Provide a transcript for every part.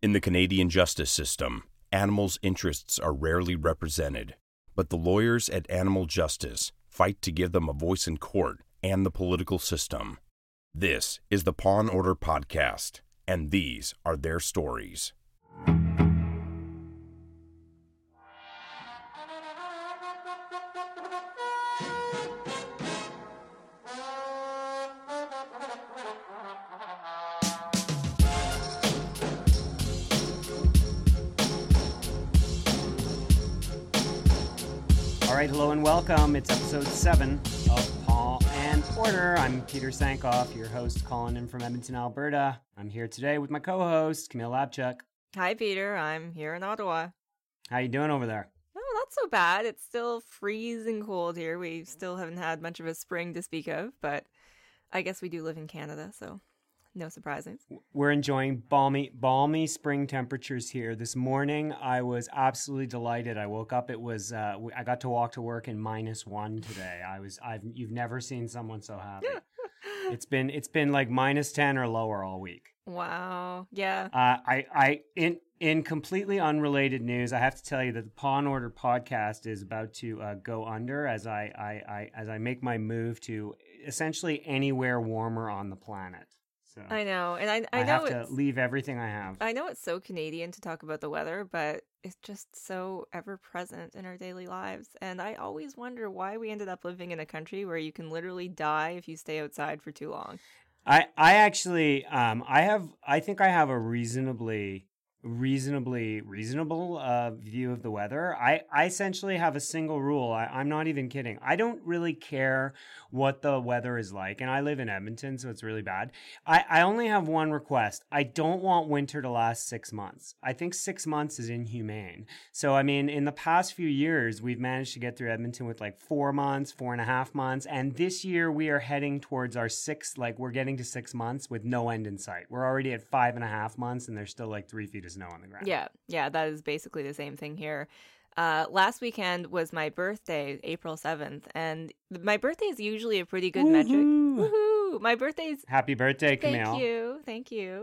In the Canadian justice system, animals' interests are rarely represented, but the lawyers at Animal Justice fight to give them a voice in court and the political system. This is the Paw and Order Podcast, and these are their stories. All right, hello and welcome. It's episode 7 of Paw and Order. I'm Peter Sankoff, your host, calling in from Edmonton, Alberta. I'm here today with my co-host, Camille Lapchuk. Hi, Peter. I'm here in Ottawa. How you doing over there? Oh, not so bad. It's still freezing cold here. We still haven't had much of a spring to speak of, but I guess we do live in Canada, so no surprises. We're enjoying balmy spring temperatures here. This morning, I was absolutely delighted. I woke up. It was I got to walk to work in -1 today. You've never seen someone so happy. It's been like -10 or lower all week. Wow. Yeah. In completely unrelated news, I have to tell you that the Paw and Order podcast is about to go under as I make my move to essentially anywhere warmer on the planet. So I know, and I know have to leave everything I have. I know it's so Canadian to talk about the weather, but it's just so ever present in our daily lives. And I always wonder why we ended up living in a country where you can literally die if you stay outside for too long. I actually I think I have a reasonably reasonable view of the weather. I essentially have a single rule. I'm not even kidding. I don't really care what the weather is like, and I live in Edmonton, so it's really bad. I only have one request. I don't want winter to last 6 months. I think 6 months is inhumane. So, I mean, in the past few years, we've managed to get through Edmonton with like 4 months, 4.5 months, and this year we are heading towards our we're getting to 6 months with no end in sight. We're already at 5.5 months, and there's still like 3 feet of snow on the ground. Yeah, that is basically the same thing here. Last weekend was my birthday, April 7th, and my birthday is usually a pretty good metric. Woohoo! My birthday's... Happy birthday, Camille. Thank you.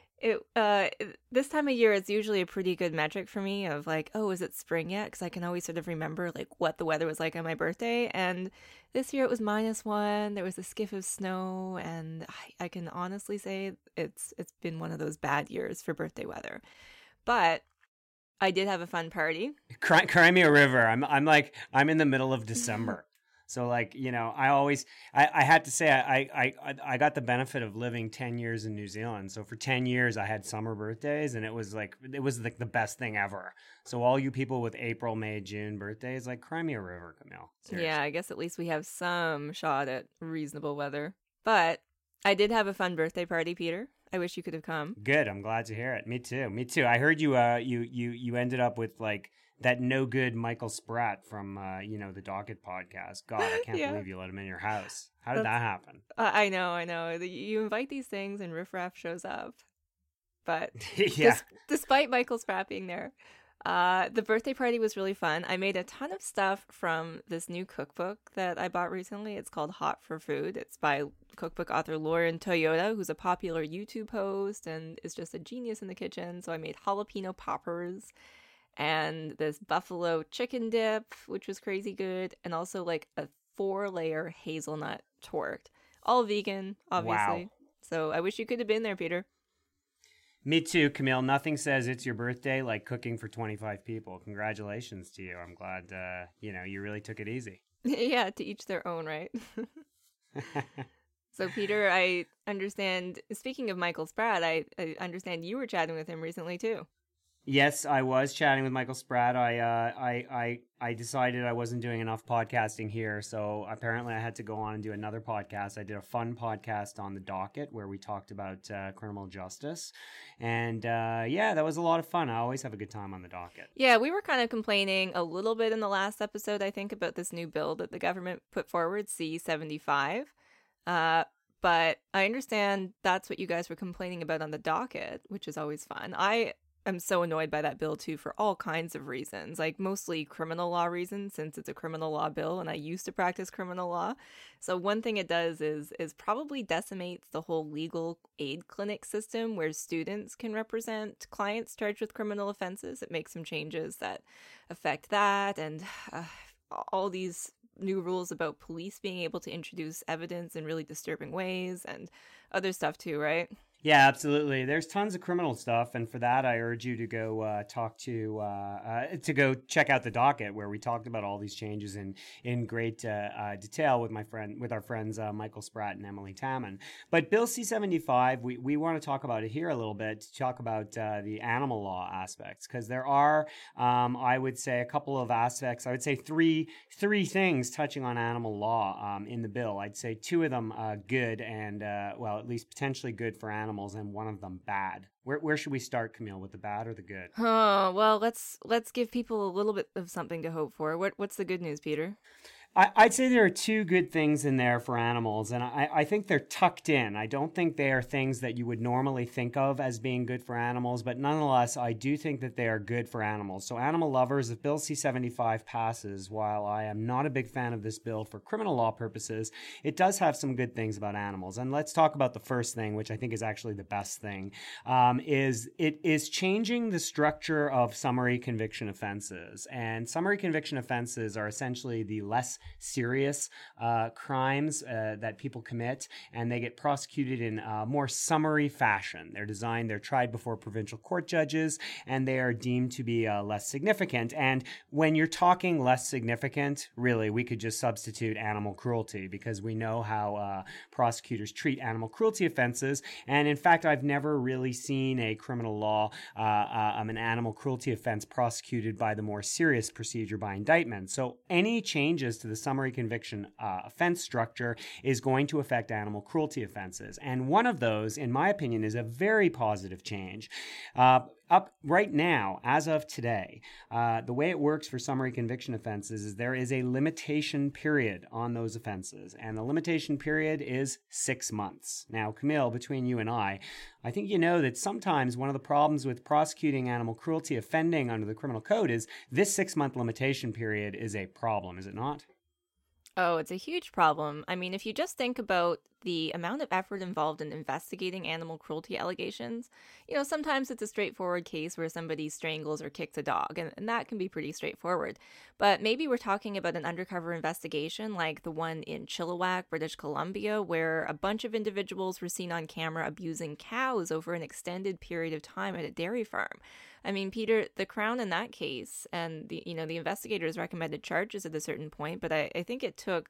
This time of year, it's usually a pretty good metric for me of like, oh, is it spring yet? Because I can always sort of remember like what the weather was like on my birthday. And this year it was -1. There was a skiff of snow, and I can honestly say it's been one of those bad years for birthday weather. But I did have a fun party. Cry me a river. I'm in the middle of December. So like, you know, I had to say I got the benefit of living 10 years in New Zealand. So for 10 years I had summer birthdays, and it was like the best thing ever. So all you people with April, May, June birthdays, like, cry me a river, Camille. Seriously. Yeah, I guess at least we have some shot at reasonable weather. But I did have a fun birthday party, Peter. I wish you could have come. Good. I'm glad to hear it. Me too. I heard you ended up with like that no good Michael Spratt from the Docket podcast. God, I can't believe you let him in your house. How did that happen? I know. You invite these things and riffraff shows up. But yeah. Despite Michael Spratt being there, the birthday party was really fun. I made a ton of stuff from this new cookbook that I bought recently. It's called Hot for Food. It's by cookbook author Lauren Toyota, who's a popular YouTube host and is just a genius in the kitchen. So I made jalapeno poppers and this buffalo chicken dip, which was crazy good, and also like a 4-layer hazelnut torte. All vegan, obviously. Wow. So I wish you could have been there, Peter. Me too, Camille. Nothing says it's your birthday like cooking for 25 people. Congratulations to you. I'm glad, you really took it easy. Yeah, to each their own, right? So, Peter, I understand, speaking of Michael Spratt, I understand you were chatting with him recently, too. Yes, I was chatting with Michael Spratt. I decided I wasn't doing enough podcasting here, so apparently I had to go on and do another podcast. I did a fun podcast on the Docket where we talked about criminal justice, and that was a lot of fun. I always have a good time on the Docket. Yeah, we were kind of complaining a little bit in the last episode, I think, about this new bill that the government put forward, C-75. But I understand that's what you guys were complaining about on the Docket, which is always fun. am so annoyed by that bill too for all kinds of reasons, like mostly criminal law reasons, since it's a criminal law bill and I used to practice criminal law. So one thing it does is probably decimates the whole legal aid clinic system where students can represent clients charged with criminal offenses. It makes some changes that affect that, and all these new rules about police being able to introduce evidence in really disturbing ways and other stuff too, right? Yeah, absolutely. There's tons of criminal stuff, and for that, I urge you to go go check out the docket where we talked about all these changes in great detail with our friends Michael Spratt and Emily Taman. But Bill C-75, we want to talk about it here a little bit, to talk about the animal law aspects, because there are, I would say, a couple of aspects. I would say three things touching on animal law in the bill. I'd say two of them good and at least potentially good for animals, and one of them bad. Where should we start, Camille, with the bad or the good? Oh, well, let's give people a little bit of something to hope for. What's the good news, Peter? I'd say there are two good things in there for animals, and I think they're tucked in. I don't think they are things that you would normally think of as being good for animals, but nonetheless, I do think that they are good for animals. So animal lovers, if Bill C-75 passes, while I am not a big fan of this bill for criminal law purposes, it does have some good things about animals. And let's talk about the first thing, which I think is actually the best thing, is it is changing the structure of summary conviction offenses. And summary conviction offenses are essentially the less serious crimes that people commit, and they get prosecuted in a more summary fashion. They're tried before provincial court judges, and they are deemed to be less significant. And when you're talking less significant, really, we could just substitute animal cruelty, because we know how prosecutors treat animal cruelty offenses. And in fact, I've never really seen a criminal law, an animal cruelty offense prosecuted by the more serious procedure by indictment. So any changes to the summary conviction offense structure is going to affect animal cruelty offenses. And one of those, in my opinion, is a very positive change. Up right now, as of today, the way it works for summary conviction offenses is there is a limitation period on those offenses, and the limitation period is 6 months. Now, Camille, between you and I think you know that sometimes one of the problems with prosecuting animal cruelty offending under the criminal code is this 6-month limitation period is a problem, is it not? Oh, it's a huge problem. I mean, if you just think about the amount of effort involved in investigating animal cruelty allegations, sometimes it's a straightforward case where somebody strangles or kicks a dog, and that can be pretty straightforward. But maybe we're talking about an undercover investigation like the one in Chilliwack, British Columbia, where a bunch of individuals were seen on camera abusing cows over an extended period of time at a dairy farm. I mean, Peter, the Crown in that case, and the investigators recommended charges at a certain point, but I think it took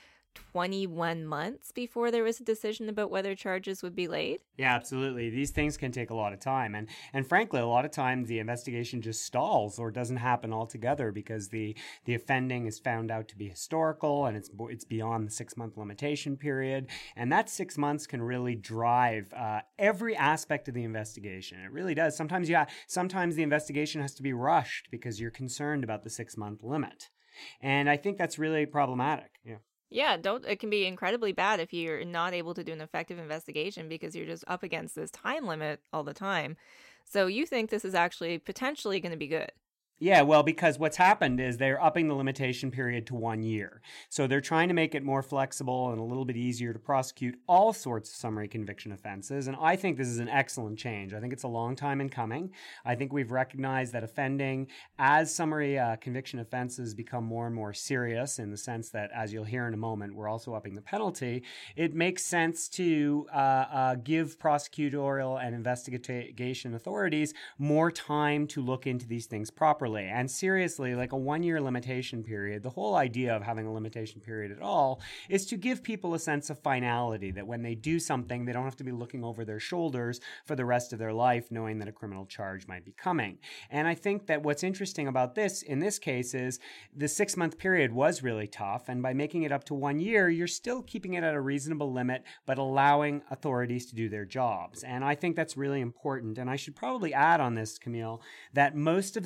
21 months before there was a decision about whether charges would be laid. Yeah, absolutely. These things can take a lot of time. And frankly, a lot of times the investigation just stalls or doesn't happen altogether because the offending is found out to be historical and it's beyond the 6-month limitation period. And that 6 months can really drive every aspect of the investigation. It really does. Sometimes the investigation has to be rushed because you're concerned about the 6-month limit. And I think that's really problematic. Yeah. Yeah, it can be incredibly bad if you're not able to do an effective investigation because you're just up against this time limit all the time. So you think this is actually potentially going to be good? Yeah, well, because what's happened is they're upping the limitation period to 1 year. So they're trying to make it more flexible and a little bit easier to prosecute all sorts of summary conviction offenses. And I think this is an excellent change. I think it's a long time in coming. I think we've recognized that offending as summary conviction offenses become more and more serious in the sense that, as you'll hear in a moment, we're also upping the penalty. It makes sense to give prosecutorial and investigation authorities more time to look into these things properly. And seriously, like a 1-year limitation period, the whole idea of having a limitation period at all is to give people a sense of finality, that when they do something, they don't have to be looking over their shoulders for the rest of their life, knowing that a criminal charge might be coming. And I think that what's interesting about this, in this case, is the 6-month period was really tough. And by making it up to 1 year, you're still keeping it at a reasonable limit, but allowing authorities to do their jobs. And I think that's really important. And I should probably add on this, Camille, that most of the provincial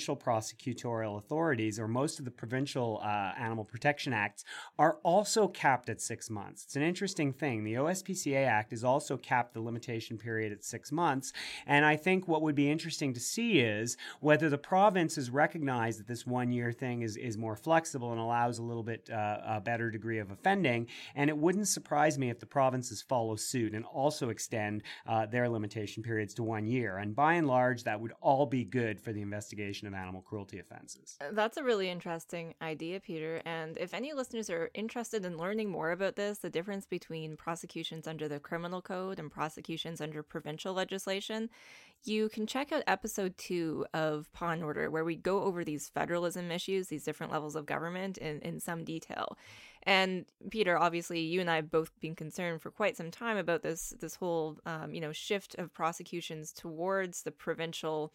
provincial prosecutorial authorities, or most of the provincial animal protection acts, are also capped at 6 months. It's an interesting thing. The OSPCA Act is also capped the limitation period at 6 months. And I think what would be interesting to see is whether the provinces recognize that this 1 year thing is more flexible and allows a little bit a better degree of offending. And it wouldn't surprise me if the provinces follow suit and also extend their limitation periods to 1 year. And by and large, that would all be good for the investigation of animal cruelty offenses. That's a really interesting idea, Peter. And if any listeners are interested in learning more about this, the difference between prosecutions under the criminal code and prosecutions under provincial legislation, you can check out episode 2 of Paw and Order, where we go over these federalism issues, these different levels of government in some detail. And Peter, obviously, you and I have both been concerned for quite some time about this whole shift of prosecutions towards the provincial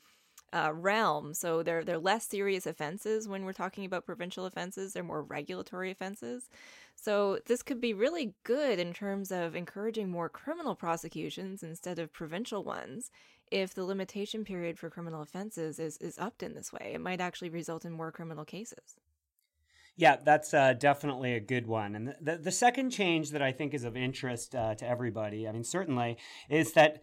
realm. So they're less serious offenses when we're talking about provincial offenses. They're more regulatory offenses. So this could be really good in terms of encouraging more criminal prosecutions instead of provincial ones. If the limitation period for criminal offenses is upped in this way, it might actually result in more criminal cases. Yeah, that's definitely a good one. And the second change that I think is of interest to everybody, I mean, certainly, is that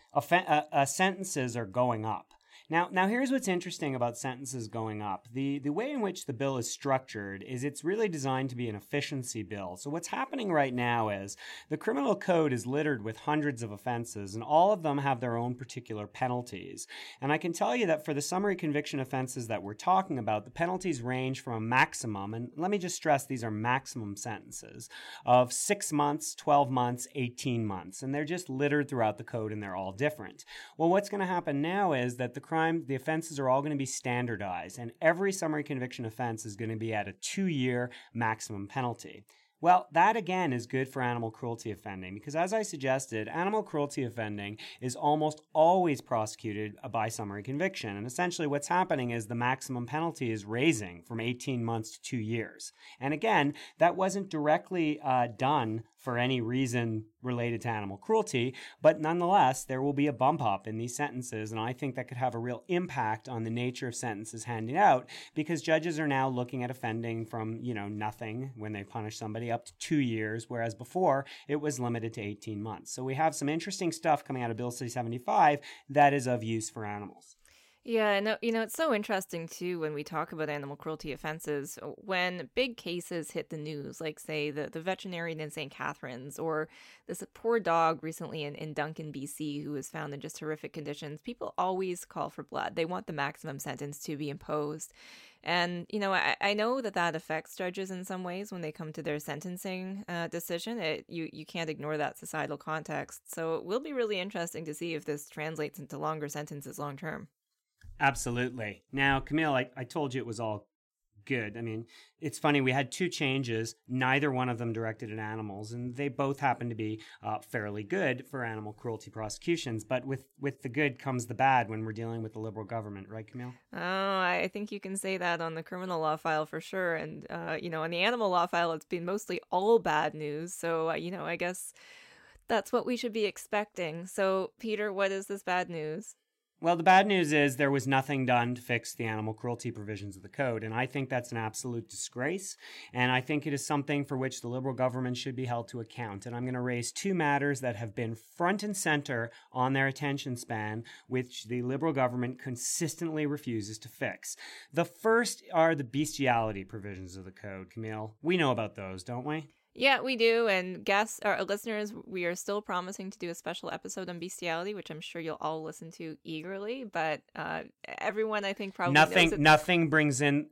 sentences are going up. Now, here's what's interesting about sentences going up. The way in which the bill is structured is it's really designed to be an efficiency bill. So what's happening right now is the criminal code is littered with hundreds of offenses, and all of them have their own particular penalties. And I can tell you that for the summary conviction offenses that we're talking about, the penalties range from a maximum, and let me just stress these are maximum sentences, of 6 months, 12 months, 18 months. And they're just littered throughout the code, and they're all different. Well, what's going to happen now is that the offenses are all going to be standardized, and every summary conviction offense is going to be at a 2-year maximum penalty. Well, that again is good for animal cruelty offending because, as I suggested, animal cruelty offending is almost always prosecuted by summary conviction. And essentially what's happening is the maximum penalty is raising from 18 months to 2 years. And again, that wasn't directly done for any reason related to animal cruelty, but nonetheless, there will be a bump up in these sentences, and I think that could have a real impact on the nature of sentences handed out because judges are now looking at offending from, nothing when they punish somebody up to 2 years, whereas before it was limited to 18 months. So we have some interesting stuff coming out of Bill C-75 that is of use for animals. Yeah, and it's so interesting, too, when we talk about animal cruelty offenses, when big cases hit the news, like, say, the veterinarian in St. Catharines, or this poor dog recently in Duncan, BC, who was found in just horrific conditions, people always call for blood. They want the maximum sentence to be imposed. And, I know that affects judges in some ways when they come to their sentencing decision. You can't ignore that societal context. So it will be really interesting to see if this translates into longer sentences long term. Absolutely. Now, Camille, I told you it was all good. I mean, it's funny. We had 2 changes, neither one of them directed at animals, and they both happen to be fairly good for animal cruelty prosecutions. But with the good comes the bad when we're dealing with the Liberal government, right, Camille? Oh, I think you can say that on the criminal law file for sure. And, on the animal law file, it's been mostly all bad news. So, I guess that's what we should be expecting. So, Peter, what is this bad news? Well, the bad news is there was nothing done to fix the animal cruelty provisions of the code, and I think that's an absolute disgrace, and I think it is something for which the Liberal government should be held to account. And I'm going to raise 2 matters that have been front and center on their attention span, which the Liberal government consistently refuses to fix. The first are the bestiality provisions of the code, Camille. We know about those, don't we? Yeah, we do. And guests, our listeners, we are still promising to do a special episode on bestiality, which I'm sure you'll all listen to eagerly. But everyone, I think, probably knows nothing brings in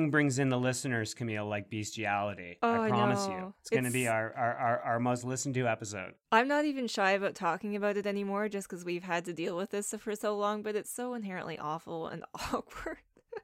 the listeners, Camille, like bestiality. Oh, I promise you, it's going to be our most listened to episode. I'm not even shy about talking about it anymore, just because we've had to deal with this for so long. But it's so inherently awful and awkward.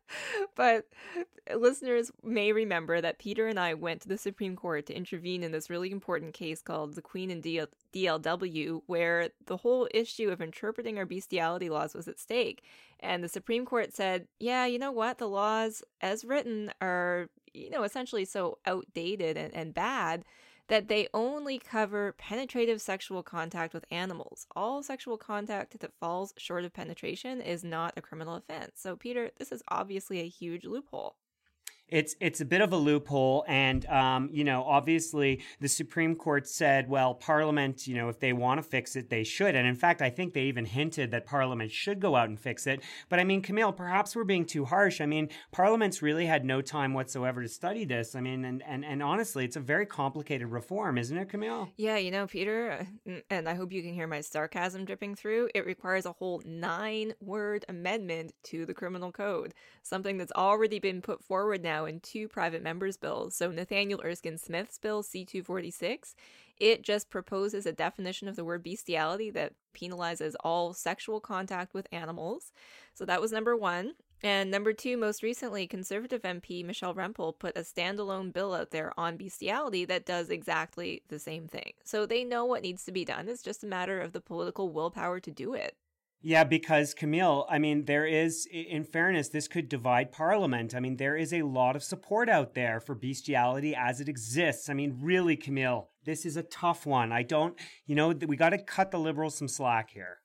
But listeners may remember that Peter and I went to the Supreme Court to intervene in this really important case called the Queen and DLW, where the whole issue of interpreting our bestiality laws was at stake. And the Supreme Court said, yeah, you know what? The laws as written are, essentially so outdated and bad that they only cover penetrative sexual contact with animals. All sexual contact that falls short of penetration is not a criminal offense. So, Peter, this is obviously a huge loophole. It's a bit of a loophole, and obviously the Supreme Court said, well, Parliament, if they want to fix it, they should. And in fact, I think they even hinted that Parliament should go out and fix it. But I mean, Camille, perhaps we're being too harsh. I mean, Parliament's really had no time whatsoever to study this. I mean, and honestly, it's a very complicated reform, isn't it, Camille? Yeah, Peter, and I hope you can hear my sarcasm dripping through. It requires a whole 9-word amendment to the criminal code, something that's already been put forward now in 2 private members' bills. So Nathaniel Erskine Smith's bill, C-246, it just proposes a definition of the word bestiality that penalizes all sexual contact with animals. So that was number 1. And number 2, most recently, Conservative MP Michelle Rempel put a standalone bill out there on bestiality that does exactly the same thing. So they know what needs to be done. It's just a matter of the political willpower to do it. Yeah, because Camille, I mean, there is, in fairness, this could divide Parliament. I mean, there is a lot of support out there for bestiality as it exists. I mean, really, Camille, this is a tough one. We got to cut the Liberals some slack here.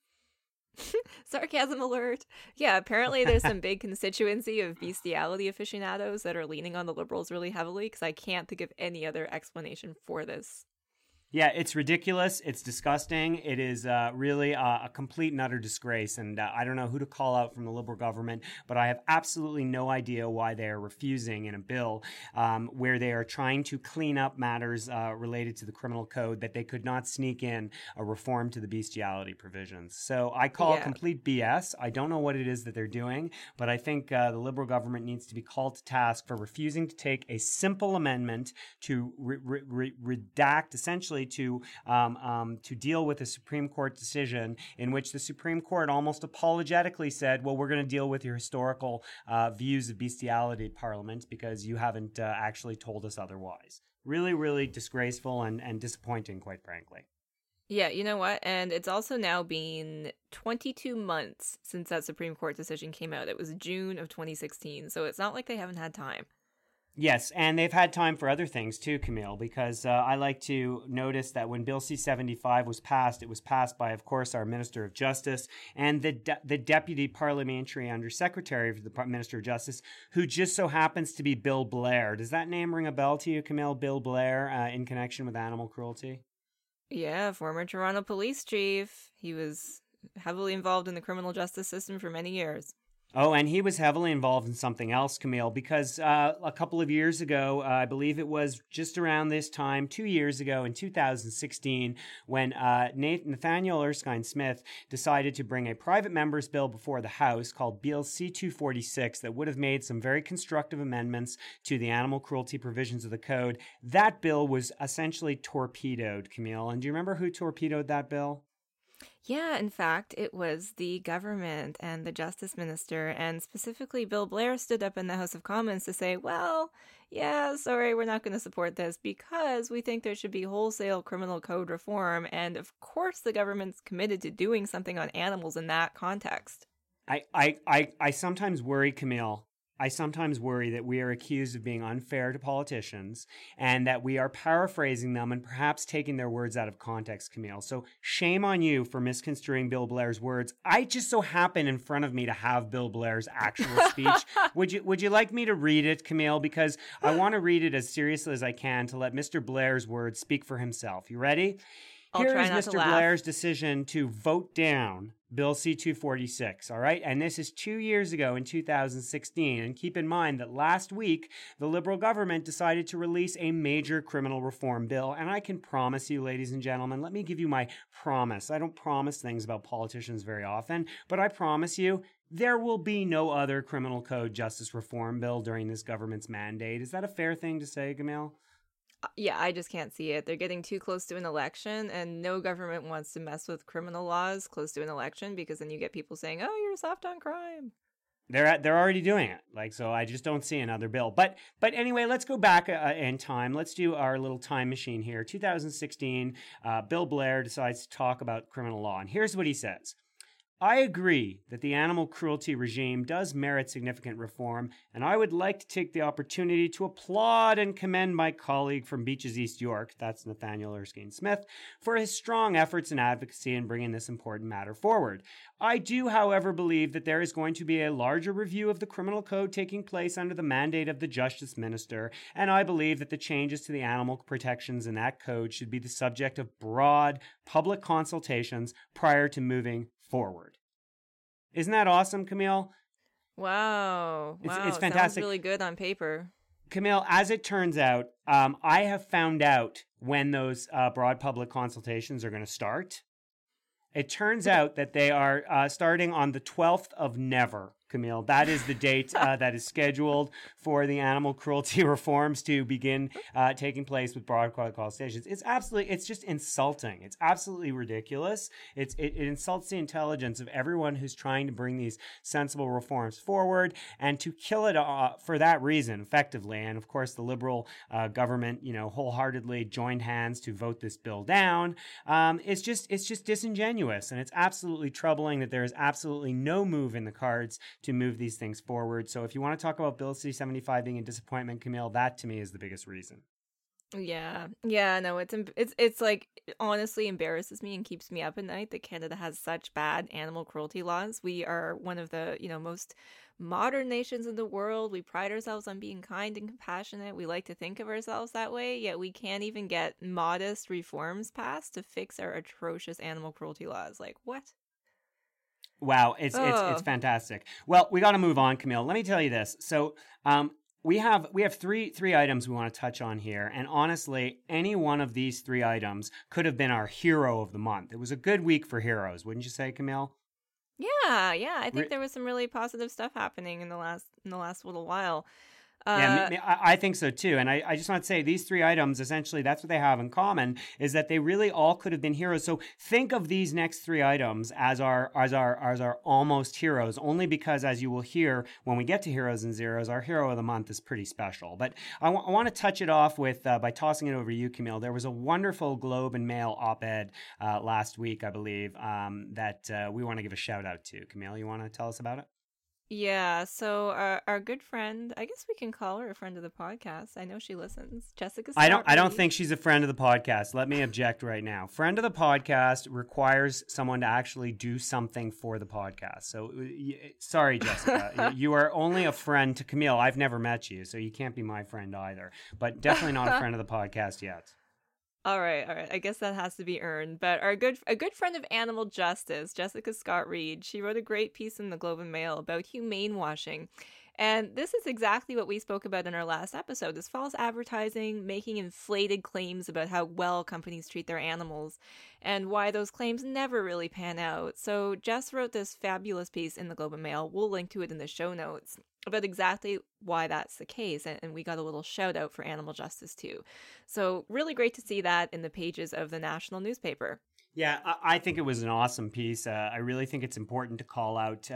Sarcasm alert. Yeah, apparently there's some big constituency of bestiality aficionados that are leaning on the Liberals really heavily, because I can't think of any other explanation for this. Yeah, it's ridiculous. It's disgusting. It is really a complete and utter disgrace. And I don't know who to call out from the Liberal government, but I have absolutely no idea why they are refusing in a bill where they are trying to clean up matters related to the criminal code that they could not sneak in a reform to the bestiality provisions. So I call it complete BS. I don't know what it is that they're doing, but I think the Liberal government needs to be called to task for refusing to take a simple amendment to redact essentially to deal with a Supreme Court decision in which the Supreme Court almost apologetically said, well, we're going to deal with your historical views of bestiality, Parliament, because you haven't actually told us otherwise. Really, really disgraceful and disappointing, quite frankly. Yeah, you know what? And it's also now been 22 months since that Supreme Court decision came out. It was June of 2016, so it's not like they haven't had time. Yes, and they've had time for other things too, Camille, because I like to notice that when Bill C-75 was passed, it was passed by, of course, our Minister of Justice and the Deputy Parliamentary Undersecretary for the Minister of Justice, who just so happens to be Bill Blair. Does that name ring a bell to you, Camille? Bill Blair, in connection with animal cruelty? Yeah, former Toronto police chief. He was heavily involved in the criminal justice system for many years. Oh, and he was heavily involved in something else, Camille, because a couple of years ago, I believe it was just around this time, 2 years ago in 2016, when Nathaniel Erskine Smith decided to bring a private member's bill before the House called Bill C-246 that would have made some very constructive amendments to the animal cruelty provisions of the code. That bill was essentially torpedoed, Camille. And do you remember who torpedoed that bill? Yeah, in fact, it was the government and the justice minister, and specifically Bill Blair stood up in the House of Commons to say, well, yeah, sorry, we're not going to support this because we think there should be wholesale criminal code reform. And of course, the government's committed to doing something on animals in that context. I sometimes worry, Camille. I sometimes worry that we are accused of being unfair to politicians and that we are paraphrasing them and perhaps taking their words out of context, Camille. So shame on you for misconstruing Bill Blair's words. I just so happen in front of me to have Bill Blair's actual speech. Would you like me to read it, Camille? Because I want to read it as seriously as I can to let Mr. Blair's words speak for himself. You ready? Here is Mr. Blair's decision to vote down Bill C-246, all right? And this is 2 years ago in 2016. And keep in mind that last week, the Liberal government decided to release a major criminal reform bill. And I can promise you, ladies and gentlemen, let me give you my promise. I don't promise things about politicians very often, but I promise you, there will be no other criminal code justice reform bill during this government's mandate. Is that a fair thing to say, Camille? Yeah, I just can't see it. They're getting too close to an election, and no government wants to mess with criminal laws close to an election because then you get people saying, oh, you're soft on crime. They're already doing it. So I just don't see another bill. But anyway, let's go back in time. Let's do our little time machine here. 2016, Bill Blair decides to talk about criminal law. And here's what he says. I agree that the animal cruelty regime does merit significant reform, and I would like to take the opportunity to applaud and commend my colleague from Beaches East York, that's Nathaniel Erskine Smith, for his strong efforts and advocacy in bringing this important matter forward. I do, however, believe that there is going to be a larger review of the criminal code taking place under the mandate of the Justice Minister, and I believe that the changes to the animal protections in that code should be the subject of broad public consultations prior to moving forward. Isn't that awesome, Camille? Wow. It's fantastic. Sounds really good on paper. Camille, as it turns out, I have found out when those broad public consultations are going to start. It turns out that they are starting on the 12th of Never, Camille. That is the date that is scheduled for the animal cruelty reforms to begin taking place with broad consultations. It's just insulting. It's absolutely ridiculous. It insults the intelligence of everyone who's trying to bring these sensible reforms forward, and to kill it for that reason, effectively. And of course, the Liberal government, wholeheartedly joined hands to vote this bill down. It's just disingenuous, and it's absolutely troubling that there is absolutely no move in the cards to move these things forward. So if you want to talk about Bill C-75 being a disappointment, Camille, that to me is the biggest reason. Yeah, no, it's like, it honestly embarrasses me and keeps me up at night that Canada has such bad animal cruelty laws. We are one of the, most modern nations in the world. We pride ourselves on being kind and compassionate. We like to think of ourselves that way, yet we can't even get modest reforms passed to fix our atrocious animal cruelty laws. Like, what? Wow, it's fantastic. Well, we got to move on, Camille. Let me tell you this. So, we have three items we want to touch on here, and honestly, any one of these three items could have been our hero of the month. It was a good week for heroes, wouldn't you say, Camille? Yeah. I think there was some really positive stuff happening in the last little while. I think so too. And I just want to say these three items, essentially, that's what they have in common, is that they really all could have been heroes. So think of these next three items as our almost heroes, only because, as you will hear when we get to Heroes and Zeros, our hero of the month is pretty special. But I want to touch it off with by tossing it over to you, Camille. There was a wonderful Globe and Mail op-ed last week, I believe, that we want to give a shout out to. Camille, you want to tell us about it? Yeah, so our good friend, I guess we can call her a friend of the podcast. I know she listens. Jessica Scott I don't think she's a friend of the podcast. Let me object right now. Friend of the podcast requires someone to actually do something for the podcast. So sorry, Jessica. You are only a friend to Camille. I've never met you, so you can't be my friend either. But definitely not a friend of the podcast yet. All right. I guess that has to be earned. But a good friend of animal justice, Jessica Scott Reed, she wrote a great piece in the Globe and Mail about humane washing. And this is exactly what we spoke about in our last episode, this false advertising, making inflated claims about how well companies treat their animals, and why those claims never really pan out. So Jess wrote this fabulous piece in the Globe and Mail. We'll link to it in the show notes about exactly why that's the case. And we got a little shout out for animal justice too. So really great to see that in the pages of the national newspaper. Yeah, I think it was an awesome piece. I really think it's important to call out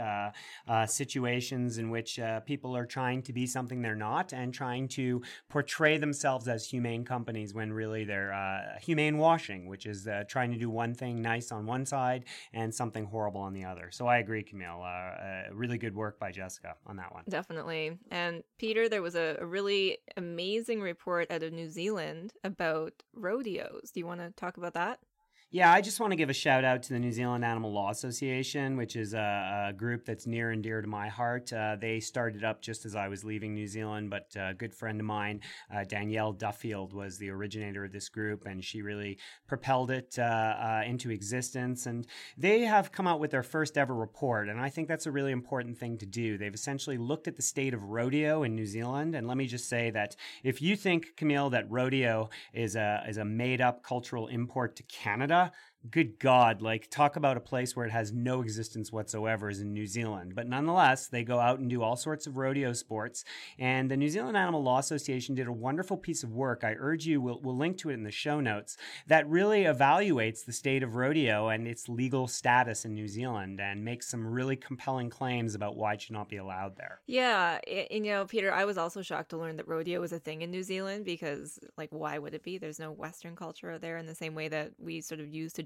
situations in which people are trying to be something they're not and trying to portray themselves as humane companies when really they're humane washing, which is trying to do one thing nice on one side and something horrible on the other. So I agree, Camille. Really good work by Jessica on that one. Definitely. And Peter, there was a really amazing report out of New Zealand about rodeos. Do you want to talk about that? Yeah, I just want to give a shout out to the New Zealand Animal Law Association, which is a group that's near and dear to my heart. They started up just as I was leaving New Zealand, but a good friend of mine, Danielle Duffield, was the originator of this group, and she really propelled it into existence. And they have come out with their first ever report, and I think that's a really important thing to do. They've essentially looked at the state of rodeo in New Zealand, and let me just say that if you think, Camille, that rodeo is a made-up cultural import to Canada, good God, like, talk about a place where it has no existence whatsoever is in New Zealand. But nonetheless, they go out and do all sorts of rodeo sports. And the New Zealand Animal Law Association did a wonderful piece of work. I urge you, we'll link to it in the show notes, that really evaluates the state of rodeo and its legal status in New Zealand and makes some really compelling claims about why it should not be allowed there. Yeah, and Peter, I was also shocked to learn that rodeo was a thing in New Zealand because, like, why would it be? There's no Western culture there in the same way that we sort of used to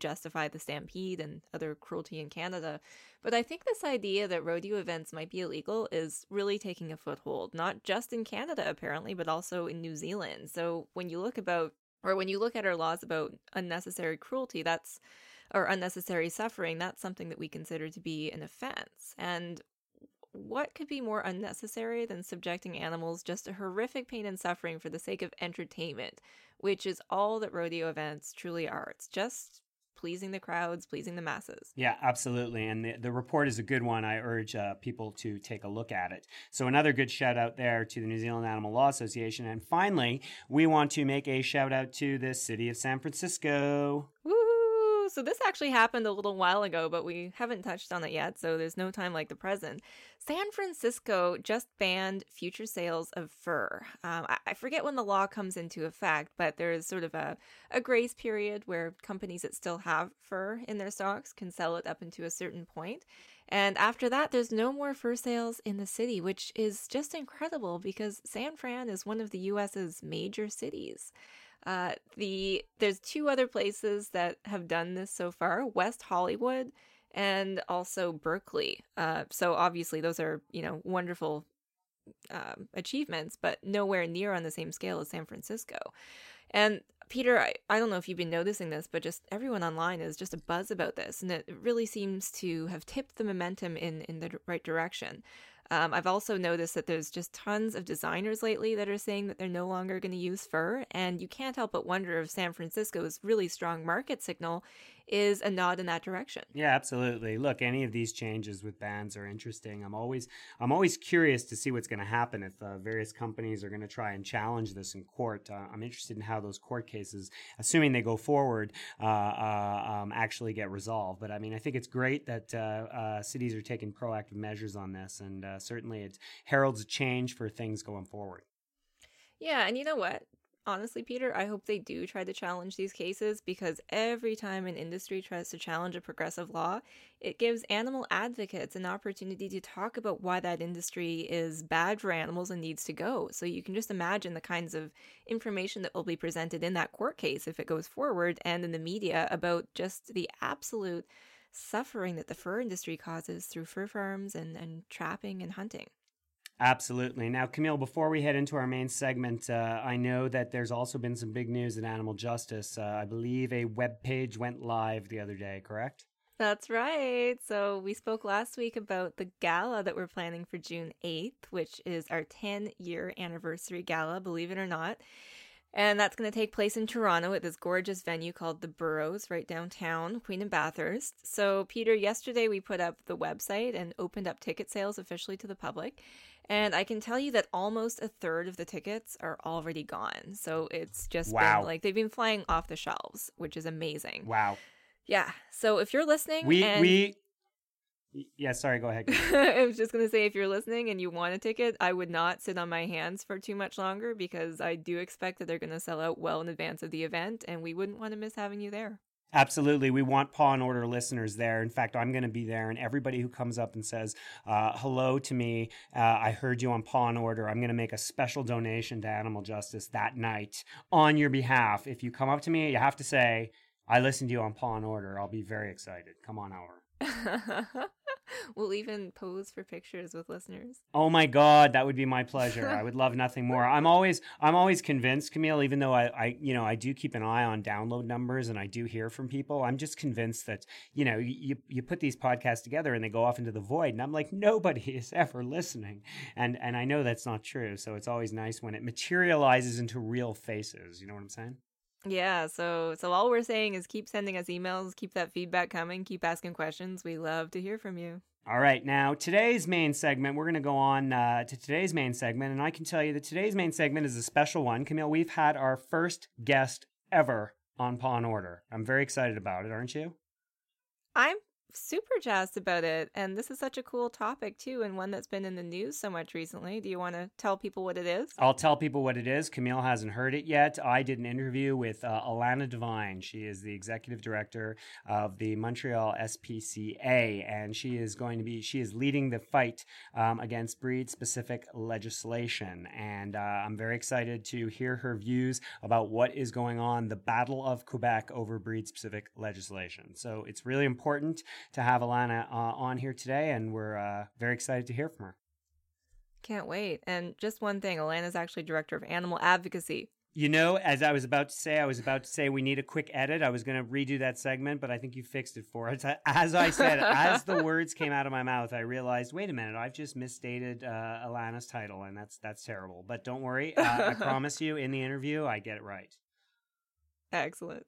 justify the stampede and other cruelty in Canada. But I think this idea that rodeo events might be illegal is really taking a foothold, not just in Canada, apparently, but also in New Zealand. So when you look at our laws about unnecessary cruelty, or unnecessary suffering, that's something that we consider to be an offense. And what could be more unnecessary than subjecting animals just to horrific pain and suffering for the sake of entertainment, which is all that rodeo events truly are. It's just pleasing the crowds, pleasing the masses. Yeah, absolutely. And the report is a good one. I urge people to take a look at it. So another good shout out there to the New Zealand Animal Law Association. And finally, we want to make a shout out to the city of San Francisco. Woo! So this actually happened a little while ago, but we haven't touched on it yet, so there's no time like the present. San Francisco just banned future sales of fur. I forget when the law comes into effect, but there is sort of a grace period where companies that still have fur in their stocks can sell it up into a certain point. And after that, there's no more fur sales in the city, which is just incredible because San Fran is one of the U.S.'s major cities. There's two other places that have done this so far, West Hollywood and also Berkeley. So obviously those are, wonderful achievements, but nowhere near on the same scale as San Francisco. And Peter, I don't know if you've been noticing this, but just everyone online is just a buzz about this, and it really seems to have tipped the momentum in the right direction. I've also noticed that there's just tons of designers lately that are saying that they're no longer going to use fur, and you can't help but wonder if San Francisco's really strong market signal is a nod in that direction. Yeah, absolutely. Look, any of these changes with bans are interesting. I'm always curious to see what's going to happen if various companies are going to try and challenge this in court. I'm interested in how those court cases, assuming they go forward, actually get resolved. But I mean, I think it's great that cities are taking proactive measures on this, and certainly it heralds a change for things going forward. Yeah, and you know what? Honestly, Peter, I hope they do try to challenge these cases, because every time an industry tries to challenge a progressive law, it gives animal advocates an opportunity to talk about why that industry is bad for animals and needs to go. So you can just imagine the kinds of information that will be presented in that court case if it goes forward, and in the media, about just the absolute suffering that the fur industry causes through fur farms and trapping and hunting. Absolutely. Now, Camille, before we head into our main segment, I know that there's also been some big news in animal justice. I believe a web page went live the other day, correct? That's right. So we spoke last week about the gala that we're planning for June 8th, which is our 10-year anniversary gala, believe it or not. And that's going to take place in Toronto at this gorgeous venue called The Burrows, right downtown, Queen and Bathurst. So, Peter, yesterday we put up the website and opened up ticket sales officially to the public. And I can tell you that almost a third of the tickets are already gone. So it's just been like they've been flying off the shelves, which is amazing. Wow. Yeah. So if you're listening, yeah, sorry, go ahead. I was just going to say, if you're listening and you want a ticket, I would not sit on my hands for too much longer, because I do expect that they're going to sell out well in advance of the event, and we wouldn't want to miss having you there. Absolutely. We want Paw and Order listeners there. In fact, I'm going to be there, and everybody who comes up and says hello to me, I heard you on Paw and Order, I'm going to make a special donation to Animal Justice that night on your behalf. If you come up to me, you have to say, I listened to you on Paw and Order. I'll be very excited. Come on over. We'll even pose for pictures with listeners. Oh my God, that would be my pleasure. I would love nothing more. I'm always convinced, Camille, even though I do keep an eye on download numbers and I do hear from people, I'm just convinced that, you put these podcasts together and they go off into the void, and I'm like, nobody is ever listening. And I know that's not true. So it's always nice when it materializes into real faces. You know what I'm saying? Yeah, so all we're saying is keep sending us emails, keep that feedback coming, keep asking questions. We love to hear from you. All right, now today's main segment, we're going to go on to today's main segment, and I can tell you that today's main segment is a special one. Camille, we've had our first guest ever on Paw and Order. I'm very excited about it, aren't you? I'm super jazzed about it. And this is such a cool topic, too, and one that's been in the news so much recently. Do you want to tell people what it is? I'll tell people what it is. Camille hasn't heard it yet. I did an interview with Alana Devine. She is the executive director of the Montreal SPCA, and she is leading the fight against breed-specific legislation. And I'm very excited to hear her views about what is going on, the Battle of Quebec over breed-specific legislation. So it's really important to have Alana on here today, and we're very excited to hear from her. Can't wait. And just one thing, Alana's actually director of animal advocacy. You know, as I was about to say we need a quick edit. I was going to redo that segment, but I think you fixed it for us. As I said, as the words came out of my mouth, I realized, wait a minute, I've just misstated Alana's title, and that's terrible. But don't worry, I promise you, in the interview, I get it right. Excellent.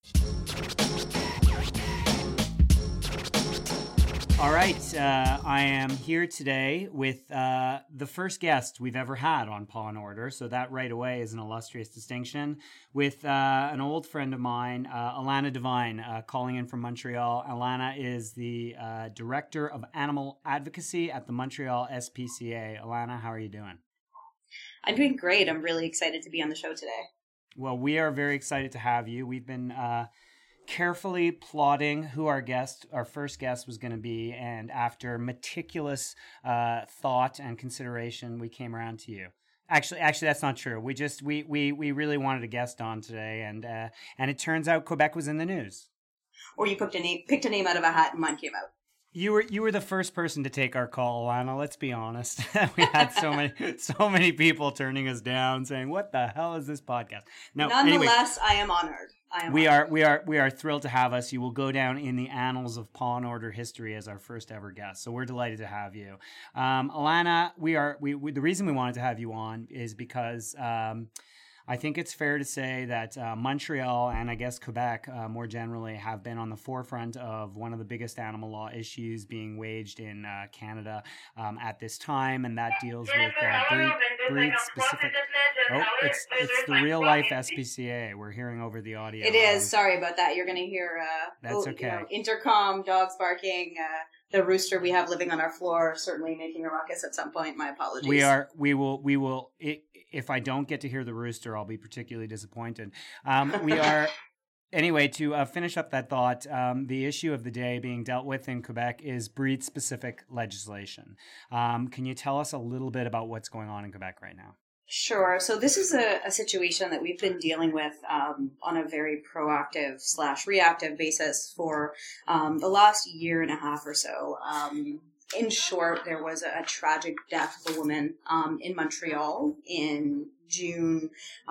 All right, I am here today with the first guest we've ever had on Paw and Order, so that right away is an illustrious distinction, with an old friend of mine, Alana Devine, calling in from Montreal. Alana is the Director of Animal Advocacy at the Montreal SPCA. Alana, how are you doing? I'm doing great. I'm really excited to be on the show today. Well, we are very excited to have you. We've been carefully plotting who our first guest was going to be, and after meticulous thought and consideration, we came around to you. Actually, that's not true. We really wanted a guest on today, and it turns out Quebec was in the news. Or you picked a name out of a hat and mine came out. You were the first person to take our call, Alana. Let's be honest. We had so many people turning us down, saying, "What the hell is this podcast?" No, nonetheless, anyway, I am honored. We are thrilled to have us. You will go down in the annals of Paw and Order history as our first ever guest. So we're delighted to have you, Alana. The reason we wanted to have you on is because I think it's fair to say that Montreal and I guess Quebec more generally have been on the forefront of one of the biggest animal law issues being waged in Canada at this time, and that deals with breed-specific... Oh, it's the real-life SPCA. We're hearing over the audio. It is. Sorry about that. You're going to hear that's okay. Intercom, dogs barking, the rooster we have living on our floor certainly making a ruckus at some point. My apologies. We will. If I don't get to hear the rooster, I'll be particularly disappointed. Anyway, to finish up that thought, the issue of the day being dealt with in Quebec is breed-specific legislation. Can you tell us a little bit about what's going on in Quebec right now? Sure. So this is a situation that we've been dealing with on a very proactive / reactive basis for the last year and a half or so. In short, there was a tragic death of a woman in Montreal in June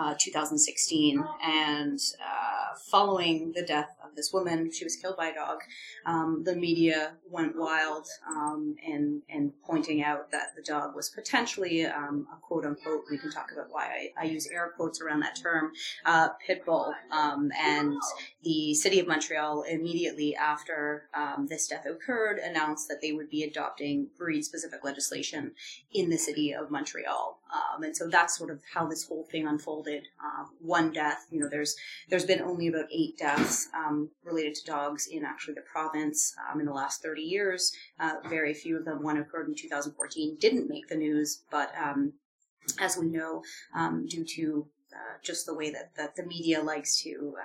2016, and following the death of this woman, she was killed by a dog. The media went wild and pointing out that the dog was potentially a quote unquote, we can talk about why I use air quotes around that term, pit bull. And the city of Montreal immediately after this death occurred announced that they would be adopting breed-specific legislation in the city of Montreal. And so that's sort of how this whole thing unfolded. One death, there's been only about 8 deaths related to dogs in actually the province in the last 30 years. Very few of them. One occurred in 2014, didn't make the news, but as we know, due to just the way that the media likes to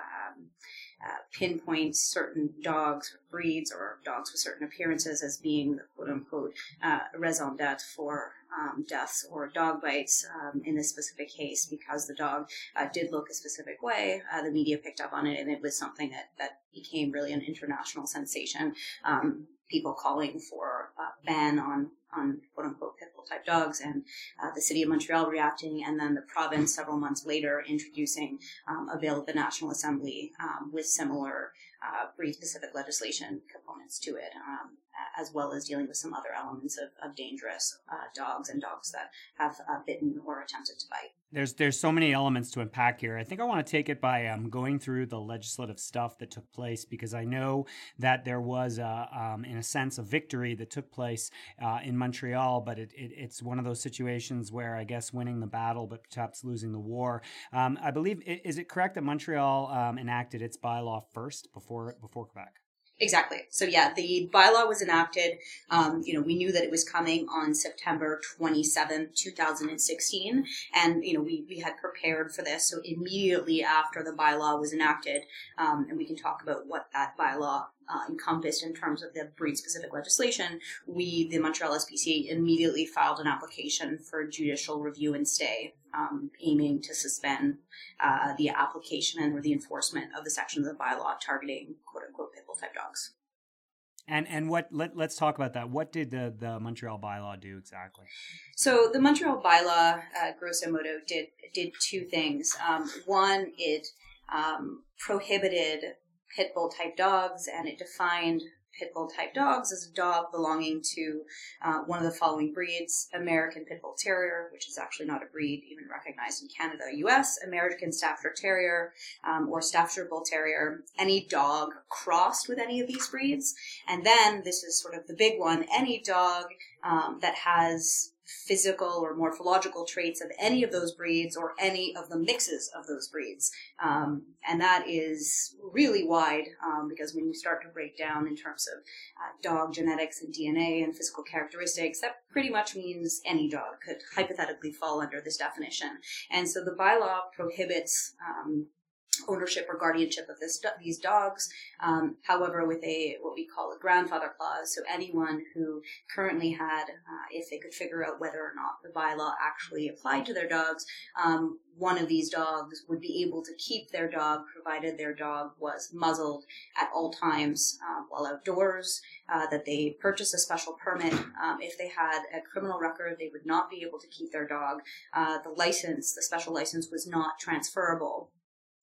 pinpoint certain dogs or breeds or dogs with certain appearances as being the quote-unquote raison d'etre for deaths or dog bites in this specific case, because the dog did look a specific way. The media picked up on it, and it was something that became really an international sensation. People calling for a ban on quote-unquote pit bull type dogs, and the city of Montreal reacting, and then the province several months later introducing a bill at the National Assembly with similar breed-specific legislation components to it, as well as dealing with some other elements of dangerous dogs and dogs that have bitten or attempted to bite. There's so many elements to unpack here. I think I want to take it by going through the legislative stuff that took place, because I know that there was, in a sense, a victory that took place in Montreal, but it's one of those situations where I guess winning the battle, but perhaps losing the war. I believe, is it correct that Montreal enacted its bylaw first before Quebec? Exactly. So yeah, the bylaw was enacted. We knew that it was coming on September 27th, 2016. And, we had prepared for this. So immediately after the bylaw was enacted, and we can talk about what that bylaw encompassed in terms of the breed-specific legislation, the Montreal SPCA, immediately filed an application for judicial review and stay, aiming to suspend the application and or the enforcement of the sections of the bylaw targeting quote-unquote pit bull type dogs. And let's talk about that. What did the Montreal bylaw do exactly? So the Montreal bylaw, grosso modo, did two things. One, it prohibited pit bull type dogs, and it defined pit bull type dogs as a dog belonging to one of the following breeds: American Pit Bull Terrier, which is actually not a breed even recognized in Canada, US, American Staffordshire Terrier, or Staffordshire Bull Terrier, any dog crossed with any of these breeds. And then, this is sort of the big one, any dog that has physical or morphological traits of any of those breeds or any of the mixes of those breeds. And that is really wide because when you start to break down in terms of dog genetics and DNA and physical characteristics, that pretty much means any dog could hypothetically fall under this definition. And so the bylaw prohibits ownership or guardianship of these dogs, however, with what we call a grandfather clause. So anyone who currently had, if they could figure out whether or not the bylaw actually applied to their dogs, one of these dogs would be able to keep their dog, provided their dog was muzzled at all times while outdoors, that they purchased a special permit. If they had a criminal record, they would not be able to keep their dog. The special license was not transferable.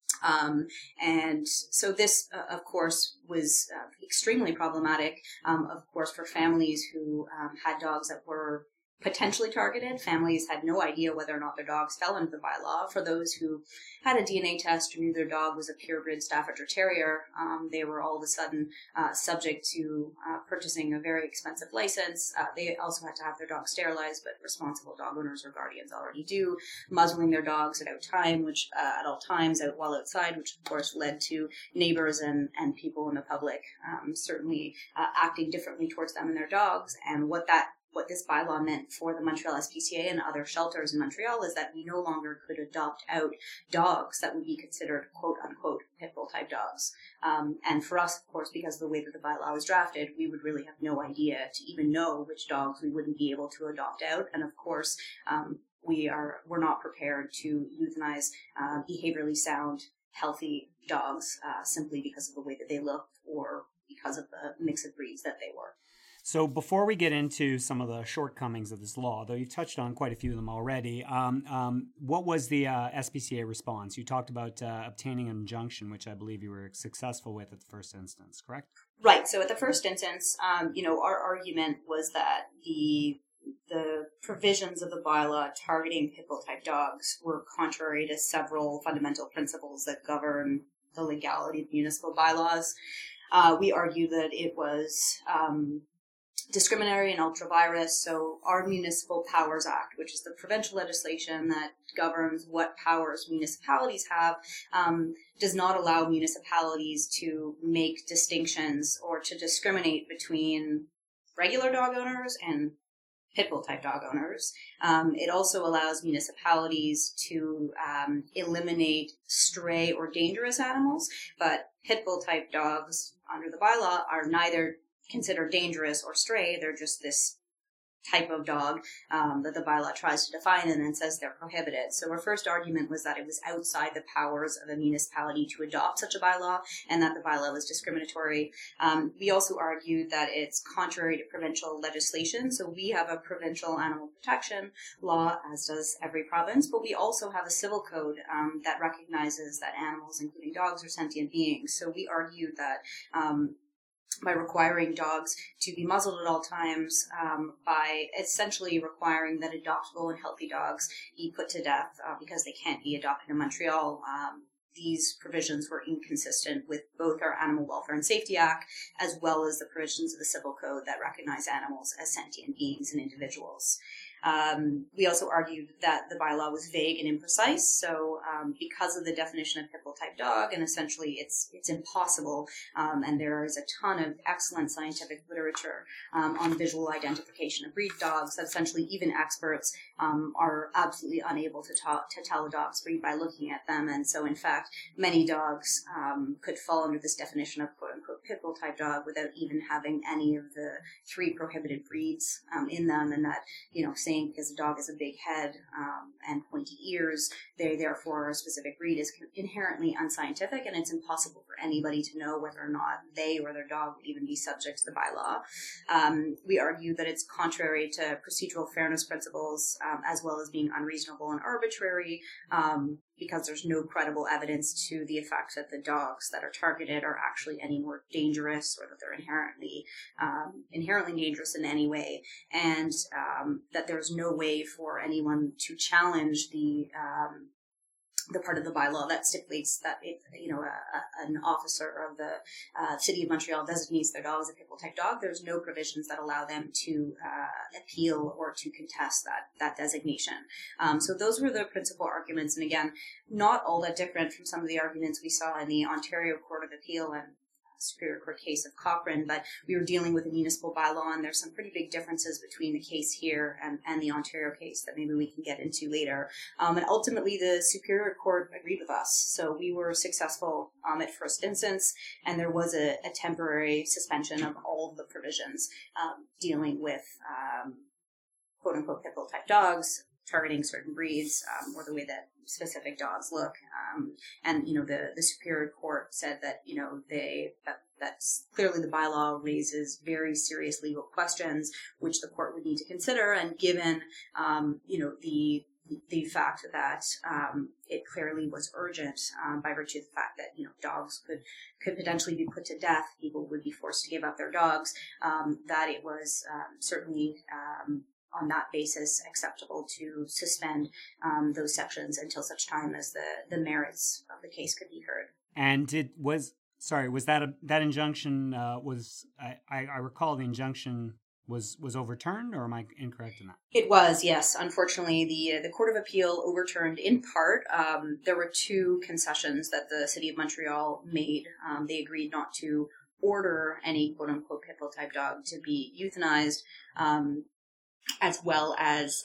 And so this, of course, was extremely problematic, of course, for families who had dogs that were potentially targeted. Families had no idea whether or not their dogs fell under the bylaw. For those who had a DNA test or knew their dog was a purebred Staffordshire Terrier, they were all of a sudden subject to purchasing a very expensive license. They also had to have their dog sterilized, but responsible dog owners or guardians already do, muzzling their dogs at all times while outside, which of course led to neighbors and people in the public certainly acting differently towards them and their dogs. And what this bylaw meant for the Montreal SPCA and other shelters in Montreal is that we no longer could adopt out dogs that would be considered quote-unquote pit bull type dogs. And for us, of course, because of the way that the bylaw was drafted, we would really have no idea to even know which dogs we wouldn't be able to adopt out. And of course, we're not prepared to euthanize behaviorally sound, healthy dogs simply because of the way that they look or because of the mix of breeds that they were. So before we get into some of the shortcomings of this law, though you touched on quite a few of them already, what was the SPCA response? You talked about obtaining an injunction, which I believe you were successful with at the first instance, correct? Right. So at the first instance, our argument was that the provisions of the bylaw targeting pit bull type dogs were contrary to several fundamental principles that govern the legality of municipal bylaws. We argued that it was discriminatory and ultra vires. So our Municipal Powers Act, which is the provincial legislation that governs what powers municipalities have, does not allow municipalities to make distinctions or to discriminate between regular dog owners and pit bull type dog owners. It also allows municipalities to eliminate stray or dangerous animals, but pit bull type dogs under the bylaw are neither considered dangerous or stray. They're just this type of dog that the bylaw tries to define and then says they're prohibited. So our first argument was that it was outside the powers of a municipality to adopt such a bylaw and that the bylaw was discriminatory. We also argued that it's contrary to provincial legislation. So we have a provincial animal protection law, as does every province, but we also have a civil code that recognizes that animals, including dogs, are sentient beings. So we argued that by requiring dogs to be muzzled at all times, by essentially requiring that adoptable and healthy dogs be put to death because they can't be adopted in Montreal. These provisions were inconsistent with both our Animal Welfare and Safety Act, as well as the provisions of the Civil Code that recognize animals as sentient beings and individuals. We also argued that the bylaw was vague and imprecise. So because of the definition of pit bull type dog, and essentially it's impossible, and there is a ton of excellent scientific literature on visual identification of breed dogs, that essentially even experts are absolutely unable to tell a dog's breed by looking at them. And so in fact, many dogs could fall under this definition of quote unquote pit bull type dog without even having any of the 3 prohibited breeds in them. And that, saying because a dog has a big head and pointy ears, they therefore are a specific breed is inherently unscientific, and it's impossible for anybody to know whether or not they or their dog would even be subject to the bylaw. We argue that it's contrary to procedural fairness principles, as well as being unreasonable and arbitrary, because there's no credible evidence to the effect that the dogs that are targeted are actually any more dangerous, or that they're inherently dangerous in any way, and that there's no way for anyone to challenge the part of the bylaw that stipulates that if an officer of the City of Montreal designates their dog as a pit bull type dog, there's no provisions that allow them to appeal or to contest that designation. So those were the principal arguments, and again, not all that different from some of the arguments we saw in the Ontario Court of Appeal and Superior Court case of Cochrane, but we were dealing with a municipal bylaw, and there's some pretty big differences between the case here and the Ontario case that maybe we can get into later. And ultimately, the Superior Court agreed with us, so we were successful at first instance, and there was a temporary suspension of all of the provisions dealing with quote-unquote pit bull type dogs, targeting certain breeds, or the way that specific dogs look. And the Superior Court said that, that's clearly the bylaw raises very serious legal questions, which the court would need to consider. And given, the fact that it clearly was urgent by virtue of the fact that dogs could potentially be put to death, people would be forced to give up their dogs, that it was certainly on that basis acceptable to suspend those sections until such time as the merits of the case could be heard. And was that injunction I recall the injunction was overturned, or am I incorrect in that? It was, yes. Unfortunately, the Court of Appeal overturned in part. There were 2 concessions that the City of Montreal made. They agreed not to order any quote-unquote pit bull type dog to be euthanized, as well as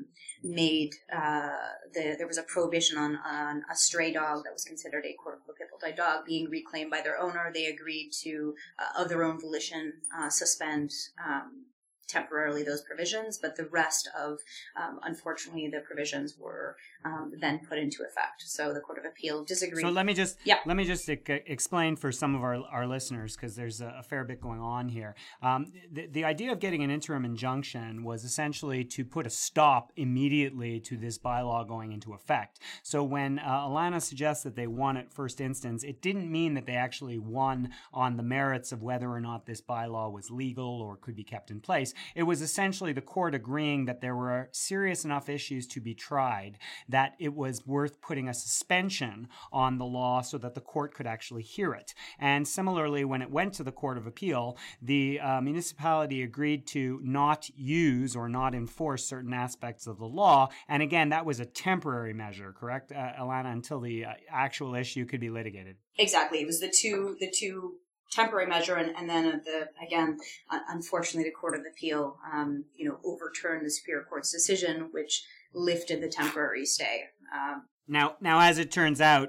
there was a prohibition on a stray dog that was considered a quote-unquote pit bull type dog being reclaimed by their owner. They agreed to, of their own volition, suspend temporarily those provisions, but the rest of, unfortunately, the provisions were then put into effect. So the Court of Appeal disagreed. So let me just explain for some of our listeners, because there's a fair bit going on here. The idea of getting an interim injunction was essentially to put a stop immediately to this bylaw going into effect. So when Alana suggests that they won at first instance, it didn't mean that they actually won on the merits of whether or not this bylaw was legal or could be kept in place. It was essentially the court agreeing that there were serious enough issues to be tried that it was worth putting a suspension on the law so that the court could actually hear it. And similarly, when it went to the Court of Appeal, the municipality agreed to not use or not enforce certain aspects of the law. And again, that was a temporary measure, correct, Alana, until the actual issue could be litigated. Exactly. It was the two temporary measure, and then unfortunately, the Court of Appeal, overturned the Superior Court's decision, which lifted the temporary stay. Now, as it turns out,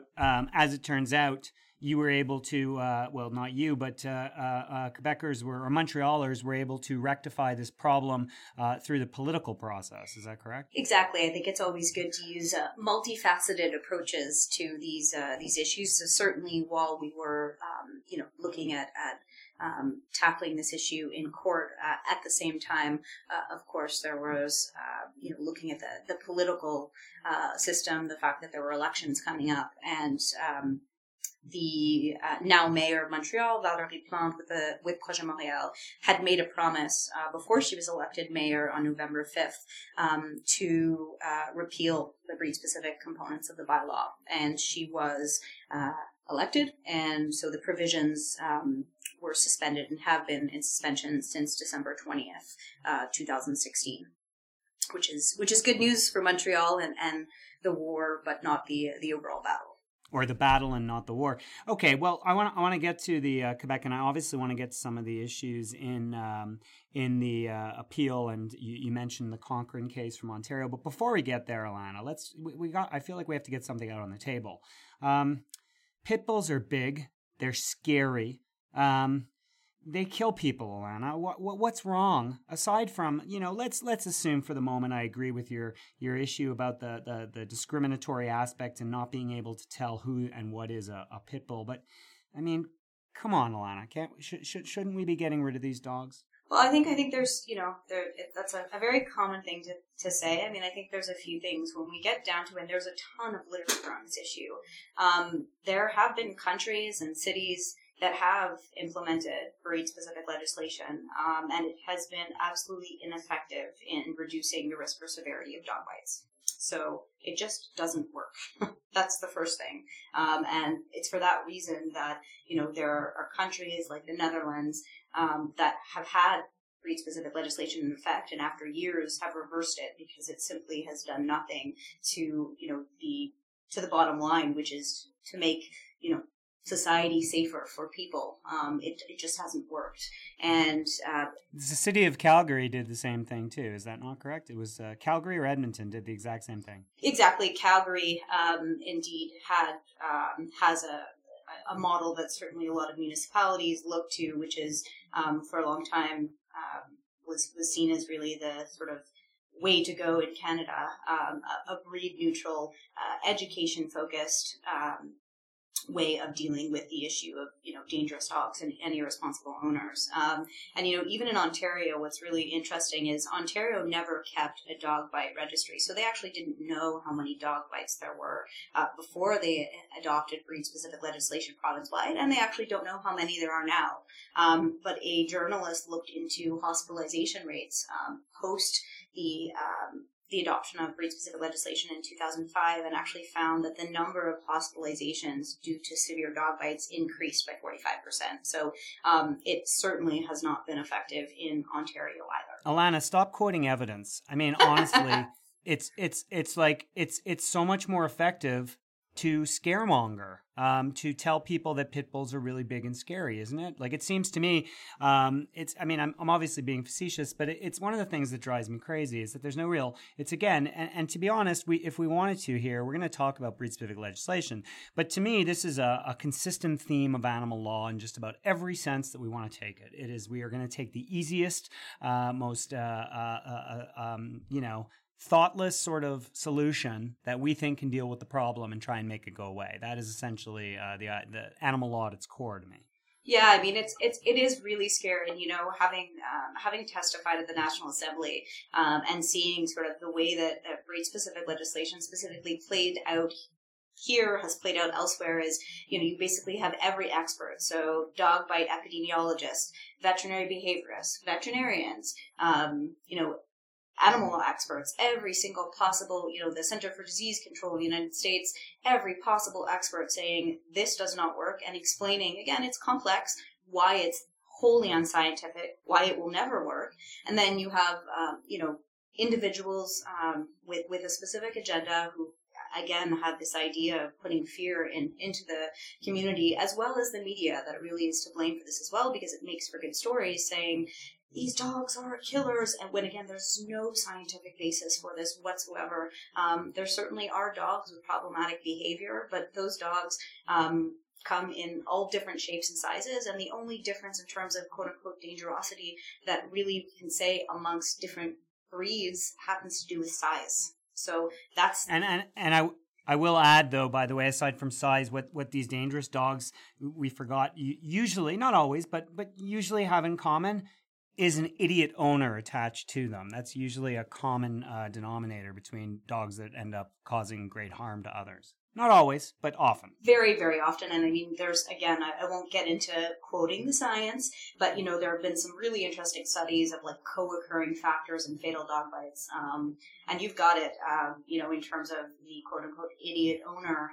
you were able to, not you, but Quebecers or Montrealers were able to rectify this problem through the political process. Is that correct? Exactly. I think it's always good to use multifaceted approaches to these issues. So certainly, while we were, looking at tackling this issue in court, at the same time, of course, there was, looking at the political system, the fact that there were elections coming up, and the now mayor of Montreal, Valérie Plante, with Projet Montréal, had made a promise before she was elected mayor on November 5th to repeal the breed-specific components of the bylaw. And she was elected, and so the provisions were suspended and have been in suspension since December 20th, 2016. which is good news for Montreal and the war, but not the overall battle. Or the battle and not the war. Okay, well, I want to get to the Quebec, and I obviously want to get to some of the issues in the appeal. And you mentioned the Cochrane case from Ontario, but before we get there, Alana, I feel like we have to get something out on the table. Pit bulls are big. They're scary. They kill people, Alana. What's wrong? Aside from, let's assume for the moment I agree with your issue about the discriminatory aspect and not being able to tell who and what is a pit bull. But I mean, come on, Alana. Shouldn't we be getting rid of these dogs? Well, I think there's, that's a very common thing to say. I mean, I think there's a few things when we get down to it, and there's a ton of literature on this issue. There have been countries and cities that have implemented breed-specific legislation, and it has been absolutely ineffective in reducing the risk or severity of dog bites. So it just doesn't work. That's the first thing. And it's for that reason that, there are countries like the Netherlands that have had breed-specific legislation in effect, and after years have reversed it because it simply has done nothing to, to the bottom line, which is to make, society safer for people. It just hasn't worked. And the city of Calgary did the same thing too. Is that not correct? It was Calgary or Edmonton did the exact same thing. Exactly. Calgary indeed has a model that certainly a lot of municipalities look to, which is for a long time was seen as really the sort of way to go in Canada, a breed neutral, education focused way of dealing with the issue of, dangerous dogs and irresponsible owners. And even in Ontario, what's really interesting is Ontario never kept a dog bite registry. So they actually didn't know how many dog bites there were before they adopted breed-specific legislation province-wide, and they actually don't know how many there are now. But a journalist looked into hospitalization rates post the adoption of breed-specific legislation in 2005 and actually found that the number of hospitalizations due to severe dog bites increased by 45%. So it certainly has not been effective in Ontario either. Alana, stop quoting evidence. I mean, honestly, it's so much more effective to scaremonger, to tell people that pit bulls are really big and scary, isn't it? Like, it seems to me, I'm obviously being facetious, but it's one of the things that drives me crazy is that there's no real, it's again, and to be honest, if we wanted to here, we're going to talk about breed-specific legislation. But to me, this is a consistent theme of animal law in just about every sense that we want to take it. It is, we are going to take the easiest, most, thoughtless sort of solution that we think can deal with the problem and try and make it go away. That is essentially the animal law at its core to me. Yeah, I mean, it is really scary, and having testified at the National Assembly and seeing sort of the way that breed-specific legislation specifically played out here has played out elsewhere is, you basically have every expert. So dog bite epidemiologists, veterinary behaviorists, veterinarians, animal law experts, every single possible, the Center for Disease Control in the United States, every possible expert saying this does not work and explaining, again, it's complex, why it's wholly unscientific, why it will never work. And then you have, individuals with a specific agenda who, again, have this idea of putting fear into the community, as well as the media that really is to blame for this as well, because it makes for good stories saying, these dogs are killers, and when, again, there's no scientific basis for this whatsoever. There certainly are dogs with problematic behavior, but those dogs come in all different shapes and sizes, and the only difference in terms of quote-unquote dangerosity that really we can say amongst different breeds happens to do with size. So that's... And I will add, though, by the way, aside from size, what these dangerous dogs, we forgot, usually, not always, but usually have in common is an idiot owner attached to them. That's usually a common denominator between dogs that end up causing great harm to others. Not always, but often. Very, very often. And I mean, there's, again, I won't get into quoting the science, but, there have been some really interesting studies of like co-occurring factors in fatal dog bites. And you've got it, in terms of the quote unquote idiot owner.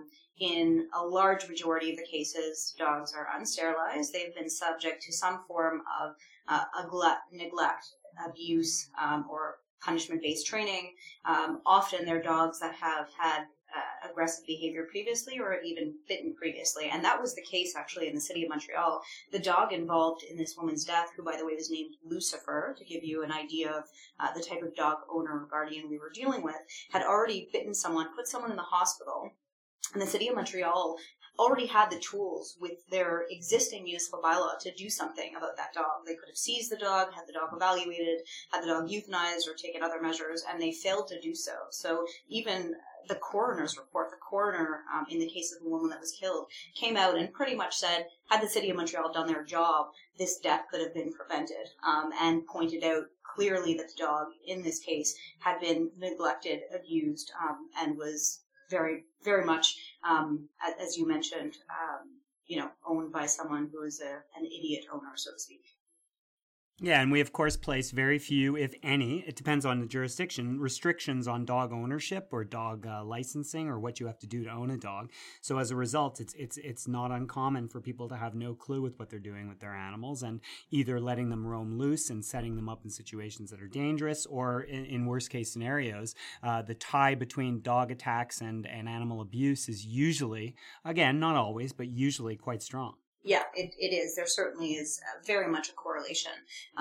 In a large majority of the cases, dogs are unsterilized. They've been subject to some form of neglect, abuse, or punishment-based training. Often they're dogs that have had aggressive behavior previously or even bitten previously. And that was the case actually in the city of Montreal. The dog involved in this woman's death, who by the way was named Lucifer, to give you an idea of the type of dog owner or guardian we were dealing with, had already bitten someone, put someone in the hospital. And the city of Montreal already had the tools with their existing municipal bylaw to do something about that dog. They could have seized the dog, had the dog evaluated, had the dog euthanized or taken other measures, and they failed to do so. So even the coroner's report, the coroner in the case of the woman that was killed, came out and pretty much said, had the city of Montreal done their job, this death could have been prevented, and pointed out clearly that the dog in this case had been neglected, abused, and was very, very much, as you mentioned, owned by someone who is an idiot owner, so to speak. Yeah, and we, of course, place very few, if any, it depends on the jurisdiction, restrictions on dog ownership or dog licensing or what you have to do to own a dog. So as a result, it's not uncommon for people to have no clue with what they're doing with their animals and either letting them roam loose and setting them up in situations that are dangerous, or in worst case scenarios, the tie between dog attacks and animal abuse is usually, again, not always, but usually quite strong. Yeah, it is. There certainly is very much a correlation,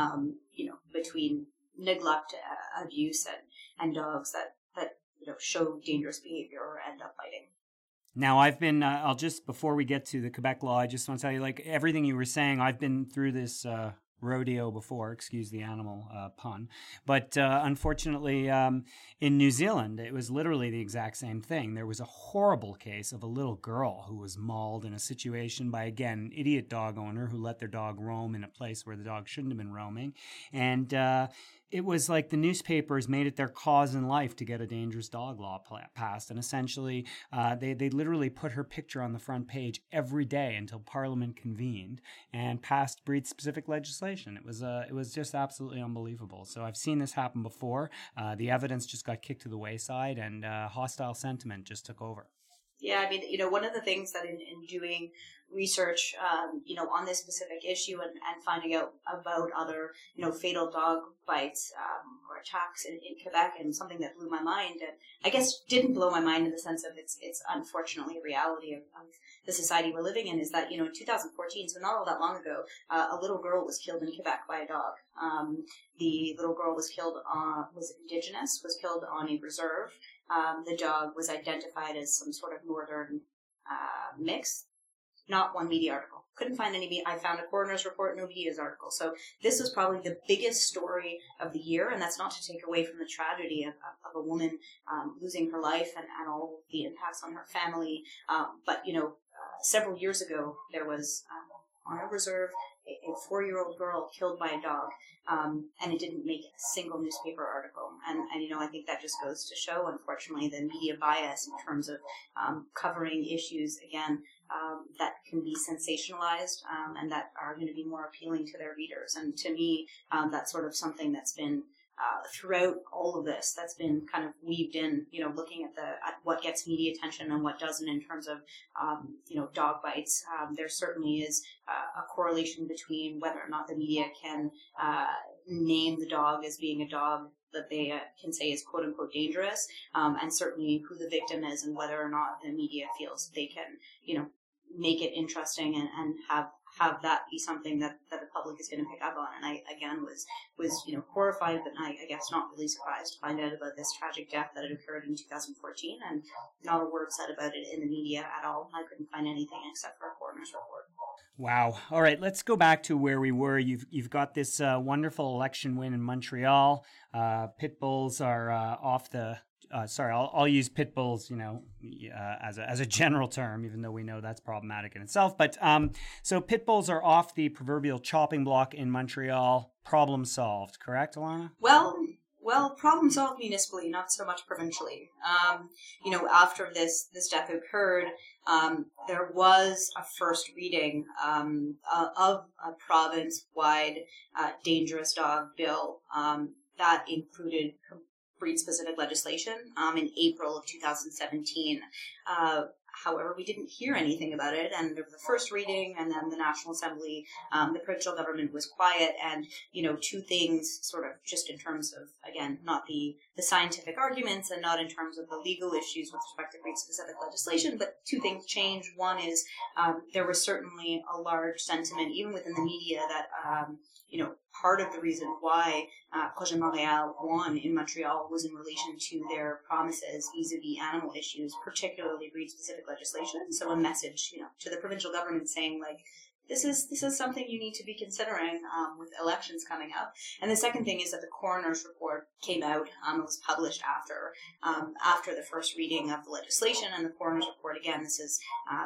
between neglect, abuse, and dogs that show dangerous behavior or end up biting. Now, I've been, I'll just, before we get to the Quebec law, I just want to tell you, like everything you were saying, I've been through this rodeo before, excuse the animal pun, but unfortunately in New Zealand it was literally the exact same thing. There was a horrible case of a little girl who was mauled in a situation by, again, an idiot dog owner who let their dog roam in a place where the dog shouldn't have been roaming, and it was like the newspapers made it their cause in life to get a dangerous dog law passed. And essentially, they literally put her picture on the front page every day until Parliament convened and passed breed-specific legislation. It was just absolutely unbelievable. So I've seen this happen before. The evidence just got kicked to the wayside, and hostile sentiment just took over. Yeah, I mean, one of the things that in doing research, on this specific issue and finding out about other, fatal dog bites or attacks in Quebec, and something that blew my mind, and I guess didn't blow my mind in the sense of it's unfortunately a reality of the society we're living in, is that, in 2014, so not all that long ago, a little girl was killed in Quebec by a dog. The little girl was killed was Indigenous, was killed on a reserve. The dog was identified as some sort of northern mix. Not one media article. Couldn't find any. I found a coroner's report, no media's article. So this was probably the biggest story of the year, and that's not to take away from the tragedy of a woman losing her life and all the impacts on her family. But several years ago, there was on a reserve a 4-year-old girl killed by a dog, and it didn't make a single newspaper article. And I think that just goes to show, unfortunately, the media bias in terms of covering issues, again, that can be sensationalized and that are going to be more appealing to their readers. And to me, that's sort of something that's been throughout all of this, that's been kind of weaved in, looking at what gets media attention and what doesn't in terms of, dog bites. There certainly is a correlation between whether or not the media can name the dog as being a dog that they can say is quote unquote dangerous, and certainly who the victim is and whether or not the media feels they can, make it interesting and have that be something that the public is going to pick up on. And I, again, was horrified, but I guess not really surprised to find out about this tragic death that had occurred in 2014, and not a word said about it in the media at all. I couldn't find anything except for a coroner's report. Wow. All right, let's go back to where we were. You've got this wonderful election win in Montreal. Pit bulls are off the... I'll use pit bulls, as a general term, even though we know that's problematic in itself. But so pit bulls are off the proverbial chopping block in Montreal. Problem solved, correct, Alana? Well, problem solved municipally, not so much provincially. After this death occurred, there was a first reading of a province-wide dangerous dog bill that included breed-specific legislation in April of 2017. However, we didn't hear anything about it, and there was the first reading, and then the National Assembly, the provincial government was quiet, and, two things sort of just in terms of, again, not the scientific arguments and not in terms of the legal issues with respect to breed-specific legislation, but two things changed. One is there was certainly a large sentiment, even within the media, that, part of the reason why Projet Montréal won in Montreal was in relation to their promises vis-a-vis animal issues, particularly breed-specific legislation. So a message, to the provincial government saying, like, this is something you need to be considering with elections coming up. And the second thing is that the coroner's report came out. It was published after the first reading of the legislation. And the coroner's report, again, this is,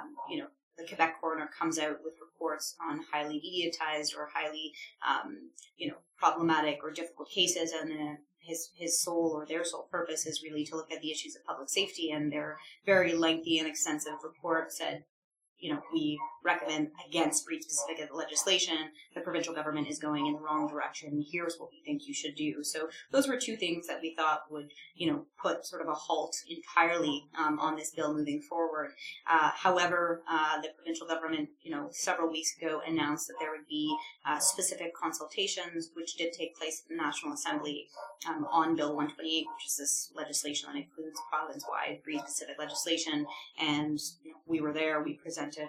the Quebec coroner comes out with reports on highly mediatized or highly, problematic or difficult cases, and his sole or their sole purpose is really to look at the issues of public safety. And their very lengthy and extensive report said, we recommend against breed-specific legislation. The provincial government is going in the wrong direction. Here's what we think you should do. So those were two things that we thought would, put sort of a halt entirely on this bill moving forward. However, the provincial government, several weeks ago announced that there would be specific consultations, which did take place at the National Assembly on Bill 128, which is this legislation that includes province-wide breed-specific legislation. And we were there. We presented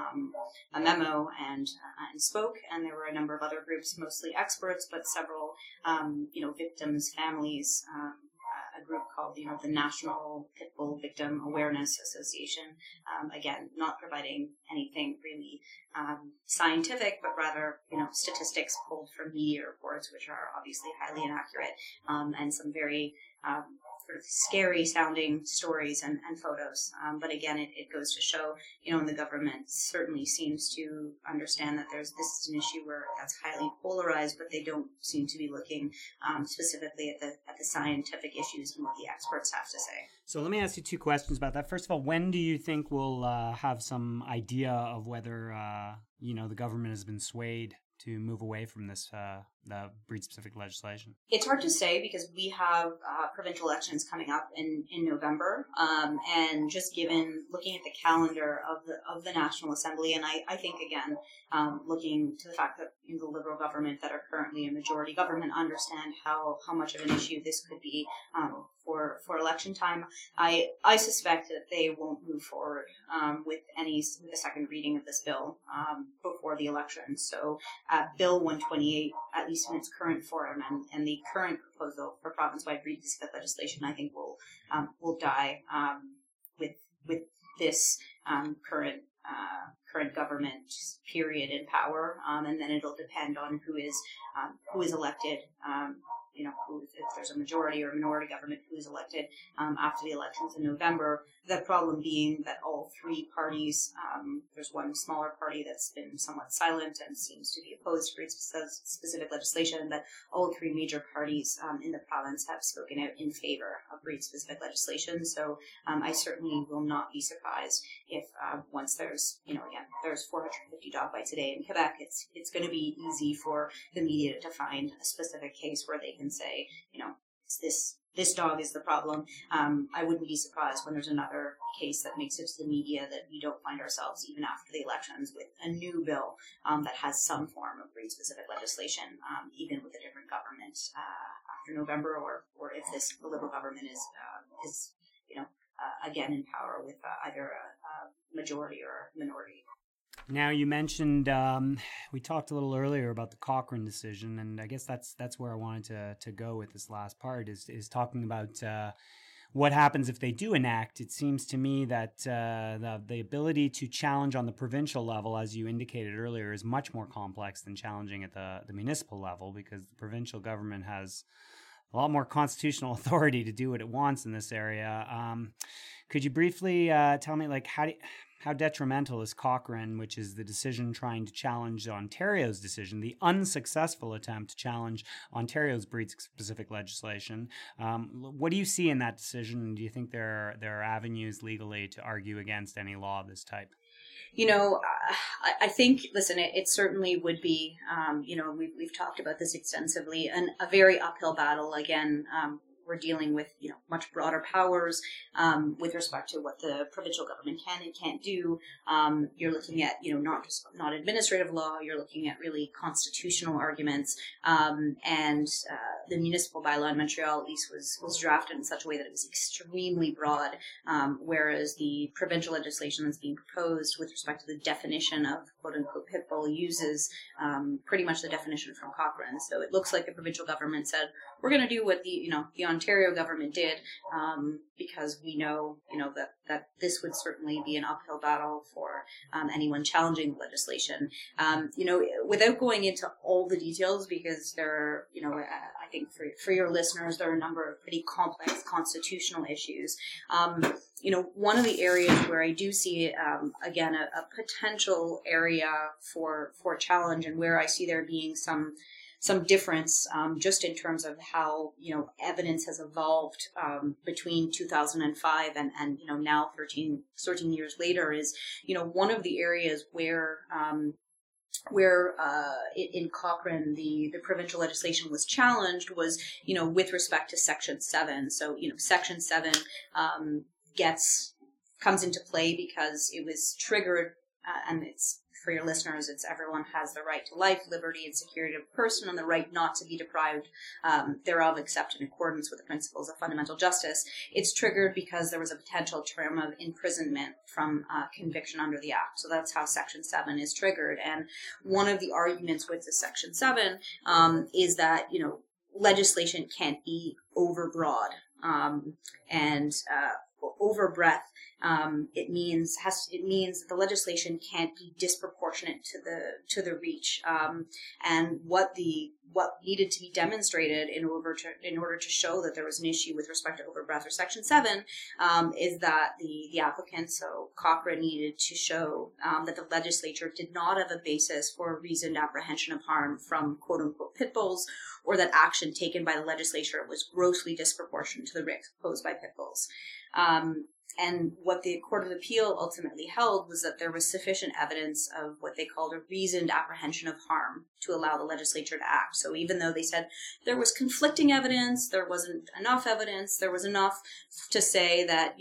a memo and spoke, and there were a number of other groups, mostly experts, but several, victims, families, a group called, the National Pitbull Victim Awareness Association. Again, not providing anything really scientific, but rather, statistics pulled from media reports, which are obviously highly inaccurate, and some very sort of scary sounding stories and photos. But again, it goes to show, and the government certainly seems to understand that this is an issue where that's highly polarized, but they don't seem to be looking specifically at the scientific issues and what the experts have to say. So let me ask you two questions about that. First of all, when do you think we'll have some idea of whether, the government has been swayed to move away from this the breed-specific legislation? It's hard to say because we have provincial elections coming up in November, and just looking at the calendar of the National Assembly, and I think again, looking to the fact that the Liberal government that are currently a majority government understand how much of an issue this could be for election time. I suspect that they won't move forward with the second reading of this bill before the election. So Bill 128, at least in its current form, and the current proposal for province-wide breed-specific legislation, I think will die with this current government period in power, and then it'll depend on who is elected. If there's a majority or a minority government who is elected after the elections in November. The problem being that all three parties, there's one smaller party that's been somewhat silent and seems to be opposed to breed-specific legislation, but all three major parties in the province have spoken out in favor of breed-specific legislation. So I certainly will not be surprised if once there's 450 dog bites a day in Quebec, it's going to be easy for the media to find a specific case where they can say, this dog is the problem. I wouldn't be surprised when there's another case that makes it to the media that we don't find ourselves, even after the elections, with a new bill that has some form of breed-specific legislation, even with a different government after November, or if the Liberal government is again in power with either a majority or a minority. Now, you mentioned, we talked a little earlier about the Cochrane decision, and I guess that's where I wanted to go with this last part, is talking about what happens if they do enact. It seems to me that the ability to challenge on the provincial level, as you indicated earlier, is much more complex than challenging at the municipal level, because the provincial government has a lot more constitutional authority to do what it wants in this area. Could you briefly tell me, how detrimental is Cochrane, which is the decision trying to challenge Ontario's decision, the unsuccessful attempt to challenge Ontario's breed-specific legislation? What do you see in that decision? Do you think there are avenues legally to argue against any law of this type? I think, listen, it certainly would be, we've talked about this extensively, and a very uphill battle, again, we're dealing with, much broader powers with respect to what the provincial government can and can't do. You're looking at, not administrative law, you're looking at really constitutional arguments. And the municipal bylaw in Montreal, at least, was drafted in such a way that it was extremely broad, whereas the provincial legislation that's being proposed with respect to the definition of quote-unquote pit bull uses pretty much the definition from Cochrane. So it looks like the provincial government said, we're going to do what the Ontario government did, because we know, that this would certainly be an uphill battle for anyone challenging the legislation. Without going into all the details, because there are, I think for your listeners, there are a number of pretty complex constitutional issues. One of the areas where I do see, again, a potential area for challenge, and where I see there being some difference, just in terms of how, evidence has evolved between 2005 and now 13 years later, is, one of the areas where in Cochrane the provincial legislation was challenged was, with respect to Section 7. So, Section 7 comes into play because it was triggered, and it's, for your listeners, it's everyone has the right to life, liberty, and security of person, and the right not to be deprived thereof, except in accordance with the principles of fundamental justice. It's triggered because there was a potential term of imprisonment from conviction under the Act. So that's how Section 7 is triggered. And one of the arguments with the Section 7 is that, legislation can't be overbroad. And overbreadth, it means that the legislation can't be disproportionate to the reach, and what needed to be demonstrated in order to show that there was an issue with respect to overbreadth or Section 7 is that the applicant, so Cochrane, needed to show that the legislature did not have a basis for a reasoned apprehension of harm from quote unquote pit bulls, or that action taken by the legislature was grossly disproportionate to the risk posed by pit bulls. And what the Court of Appeal ultimately held was that there was sufficient evidence of what they called a reasoned apprehension of harm to allow the legislature to act. So even though they said there was conflicting evidence, there wasn't enough evidence, there was enough to say that,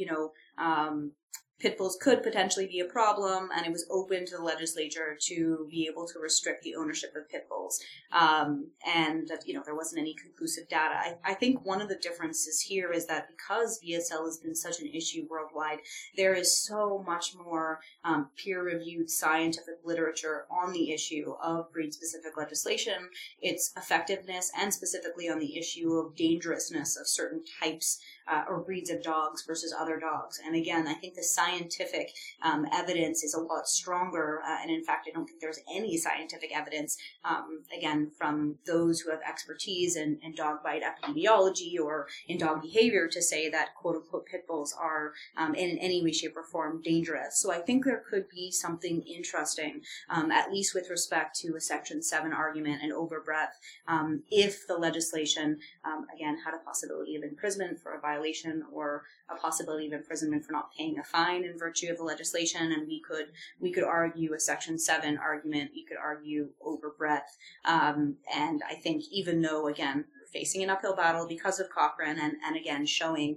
pit bulls could potentially be a problem, and it was open to the legislature to be able to restrict the ownership of pit bulls. And that, there wasn't any conclusive data. I think one of the differences here is that because VSL has been such an issue worldwide, there is so much more peer-reviewed scientific literature on the issue of breed-specific legislation, its effectiveness, and specifically on the issue of dangerousness of certain types or breeds of dogs versus other dogs. And again, I think the scientific evidence is a lot stronger. And in fact, I don't think there's any scientific evidence, again, from those who have expertise in dog bite epidemiology or in dog behavior to say that quote unquote pit bulls are in any way, shape, or form dangerous. So I think there could be something interesting, at least with respect to a Section 7 argument and overbreadth, if the legislation, again, had a possibility of imprisonment for a violation or a possibility of imprisonment for not paying a fine in virtue of the legislation, and we could argue a Section 7 argument, we could argue overbreadth, and I think even though, again, facing an uphill battle because of Cochrane, and again showing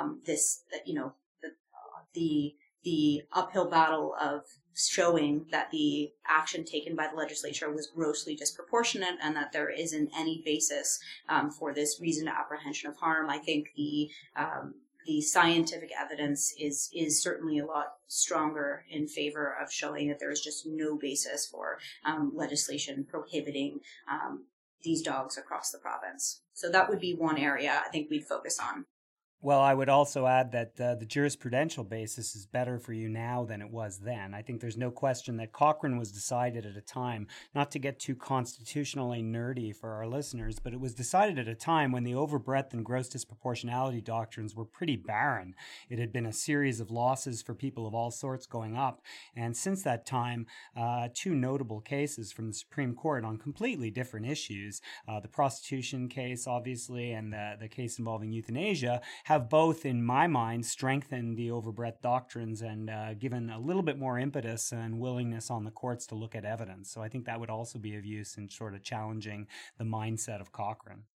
the uphill battle of showing that the action taken by the legislature was grossly disproportionate and that there isn't any basis for this reasoned apprehension of harm. I think the scientific evidence is certainly a lot stronger in favor of showing that there is just no basis for legislation prohibiting these dogs across the province. So that would be one area I think we'd focus on. Well, I would also add that the jurisprudential basis is better for you now than it was then. I think there's no question that Cochrane was decided at a time, not to get too constitutionally nerdy for our listeners, but it was decided at a time when the overbreadth and gross disproportionality doctrines were pretty barren. It had been a series of losses for people of all sorts going up. And since that time, two notable cases from the Supreme Court on completely different issues, the prostitution case, obviously, and the case involving euthanasia, have both, in my mind, strengthened the overbreadth doctrines and given a little bit more impetus and willingness on the courts to look at evidence. So I think that would also be of use in sort of challenging the mindset of Cochrane.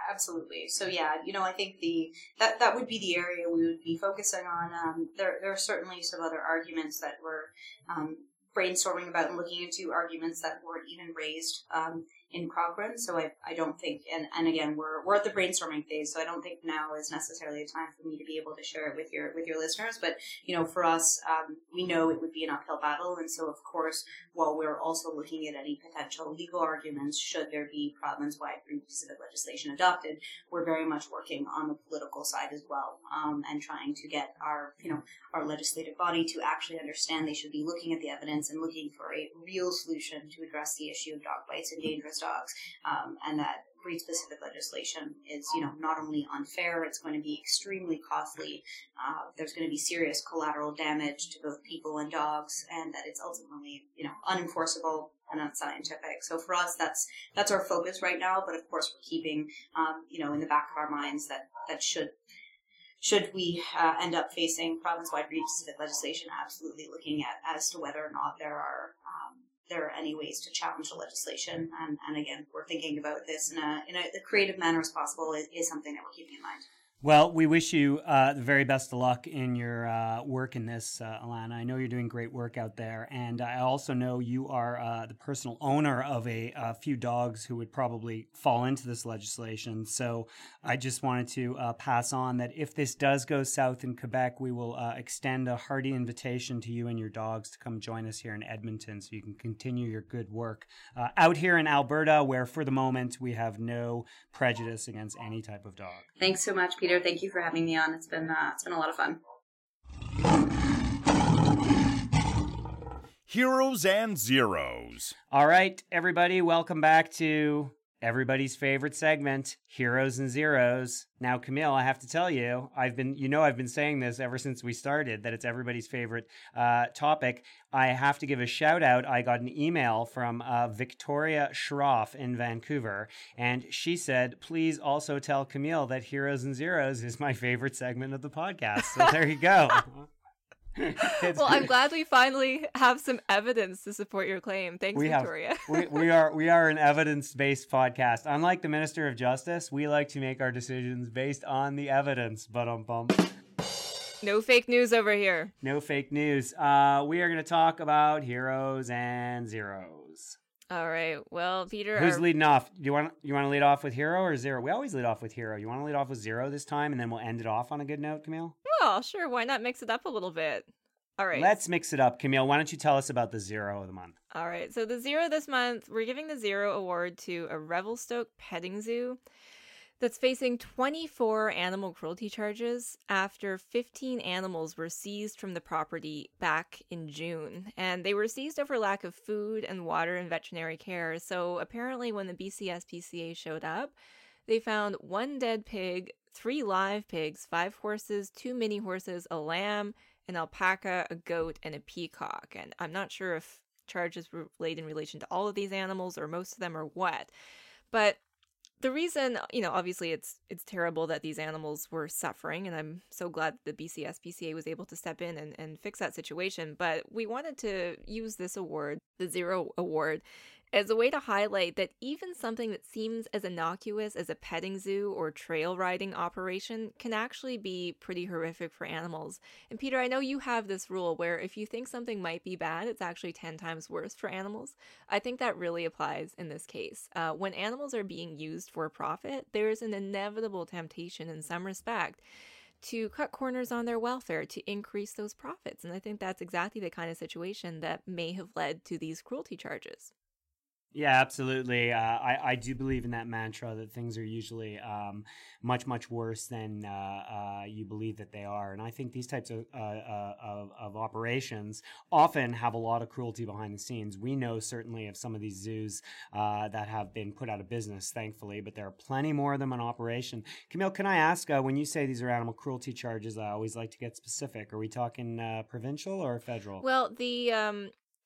Absolutely. So yeah, I think that would be the area we would be focusing on. There are certainly some other arguments that we're brainstorming about and looking into, arguments that weren't even raised in Cochrane. So I don't think, and again, we're at the brainstorming phase, so I don't think now is necessarily a time for me to be able to share it with your listeners. But for us, we know it would be an uphill battle, and so of course, while we're also looking at any potential legal arguments should there be province-wide breed-specific legislation adopted, we're very much working on the political side as well, and trying to get our legislative body to actually understand they should be looking at the evidence and looking for a real solution to address the issue of dog bites and dangerous dogs, and that breed-specific legislation is, not only unfair, it's going to be extremely costly. There's going to be serious collateral damage to both people and dogs, and that it's ultimately, unenforceable and unscientific. So for us, that's our focus right now. But of course, we're keeping, in the back of our minds that should we end up facing province-wide breed-specific legislation, absolutely looking at as to whether or not there are any ways to challenge the legislation. And again, we're thinking about this in the creative manner as possible is something that we're keeping in mind. Well, we wish you the very best of luck in your work in this, Alana. I know you're doing great work out there, and I also know you are the personal owner of a few dogs who would probably fall into this legislation. So I just wanted to pass on that if this does go south in Quebec, we will extend a hearty invitation to you and your dogs to come join us here in Edmonton so you can continue your good work out here in Alberta, where for the moment we have no prejudice against any type of dog. Thanks so much, Peter. Thank you for having me on. It's been a lot of fun. Heroes and Zeros. All right, everybody, welcome back to everybody's favorite segment, Heroes and Zeros. Now, Camille, I have to tell you, I've been saying this ever since we started, that it's everybody's favorite topic. I have to give a shout out. I got an email from Victoria Schroff in Vancouver, and she said, please also tell Camille that Heroes and Zeros is my favorite segment of the podcast. So there you go. Well, I'm glad we finally have some evidence to support your claim. Thanks, Victoria. We are an evidence-based podcast. Unlike the Minister of Justice, we like to make our decisions based on the evidence. No fake news over here. No fake news. We are going to talk about Heroes and Zeros. All right. Well, Peter, who's leading off? Do you want to lead off with Hero or Zero? We always lead off with Hero. You want to lead off with Zero this time, and then we'll end it off on a good note, Camille? Oh, sure. Why not mix it up a little bit? All right. Let's mix it up. Camille, why don't you tell us about the Zero of the month? All right. So the Zero this month, we're giving the Zero award to a Revelstoke petting zoo that's facing 24 animal cruelty charges after 15 animals were seized from the property back in June. And they were seized over lack of food and water and veterinary care. So apparently when the BCSPCA showed up, they found 1 dead pig, 3 live pigs, 5 horses, 2 mini horses, a lamb, an alpaca, a goat, and a peacock. And I'm not sure if charges were laid in relation to all of these animals or most of them or what. But the reason, obviously it's terrible that these animals were suffering, and I'm so glad that the BCSPCA was able to step in and fix that situation. But we wanted to use this award, the Zero Award, as a way to highlight that even something that seems as innocuous as a petting zoo or trail riding operation can actually be pretty horrific for animals. And Peter, I know you have this rule where if you think something might be bad, it's actually 10 times worse for animals. I think that really applies in this case. When animals are being used for profit, there is an inevitable temptation in some respect to cut corners on their welfare to increase those profits. And I think that's exactly the kind of situation that may have led to these cruelty charges. Yeah, absolutely. I do believe in that mantra that things are usually much, much worse than you believe that they are. And I think these types of operations often have a lot of cruelty behind the scenes. We know certainly of some of these zoos that have been put out of business, thankfully, but there are plenty more of them in operation. Camille, can I ask, when you say these are animal cruelty charges, I always like to get specific. Are we talking provincial or federal? Well, the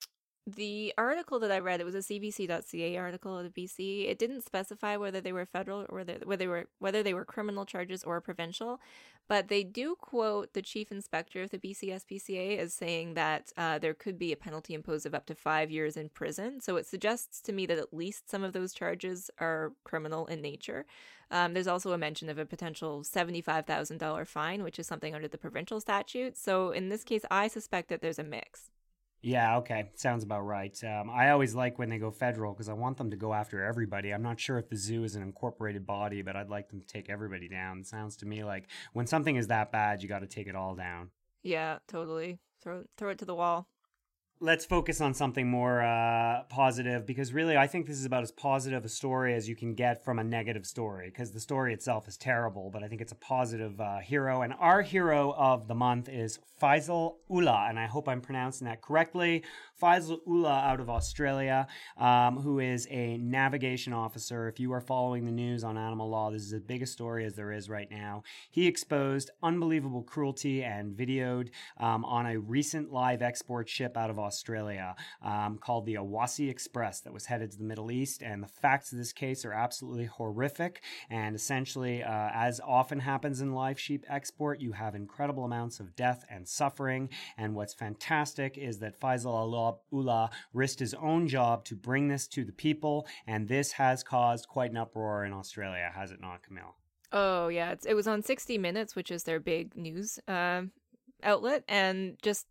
The article that I read, it was a CBC.ca article out of BC. It didn't specify whether they were federal or whether they were criminal charges or provincial, but they do quote the chief inspector of the BC SPCA as saying that there could be a penalty imposed of up to 5 years in prison. So it suggests to me that at least some of those charges are criminal in nature. There's also a mention of a potential $75,000 fine, which is something under the provincial statute. So in this case, I suspect that there's a mix. Yeah, okay. Sounds about right. I always like when they go federal because I want them to go after everybody. I'm not sure if the zoo is an incorporated body, but I'd like them to take everybody down. It sounds to me like when something is that bad, you got to take it all down. Yeah, totally. Throw it to the wall. Let's focus on something more positive, because really I think this is about as positive a story as you can get from a negative story, because the story itself is terrible, but I think it's a positive hero. And our hero of the month is Faisal Ullah, and I hope I'm pronouncing that correctly. Faisal Ullah out of Australia, who is a navigation officer. If you are following the news on animal law, this is the biggest story as there is right now. He exposed unbelievable cruelty and videoed on a recent live export ship out of Australia called the Awassi Express that was headed to the Middle East. And the facts of this case are absolutely horrific. And essentially, as often happens in live sheep export, you have incredible amounts of death and suffering. And what's fantastic is that Faisal Ullah risked his own job to bring this to the people. And this has caused quite an uproar in Australia, has it not, Camille? Oh, yeah. It was on 60 Minutes, which is their big news outlet. And just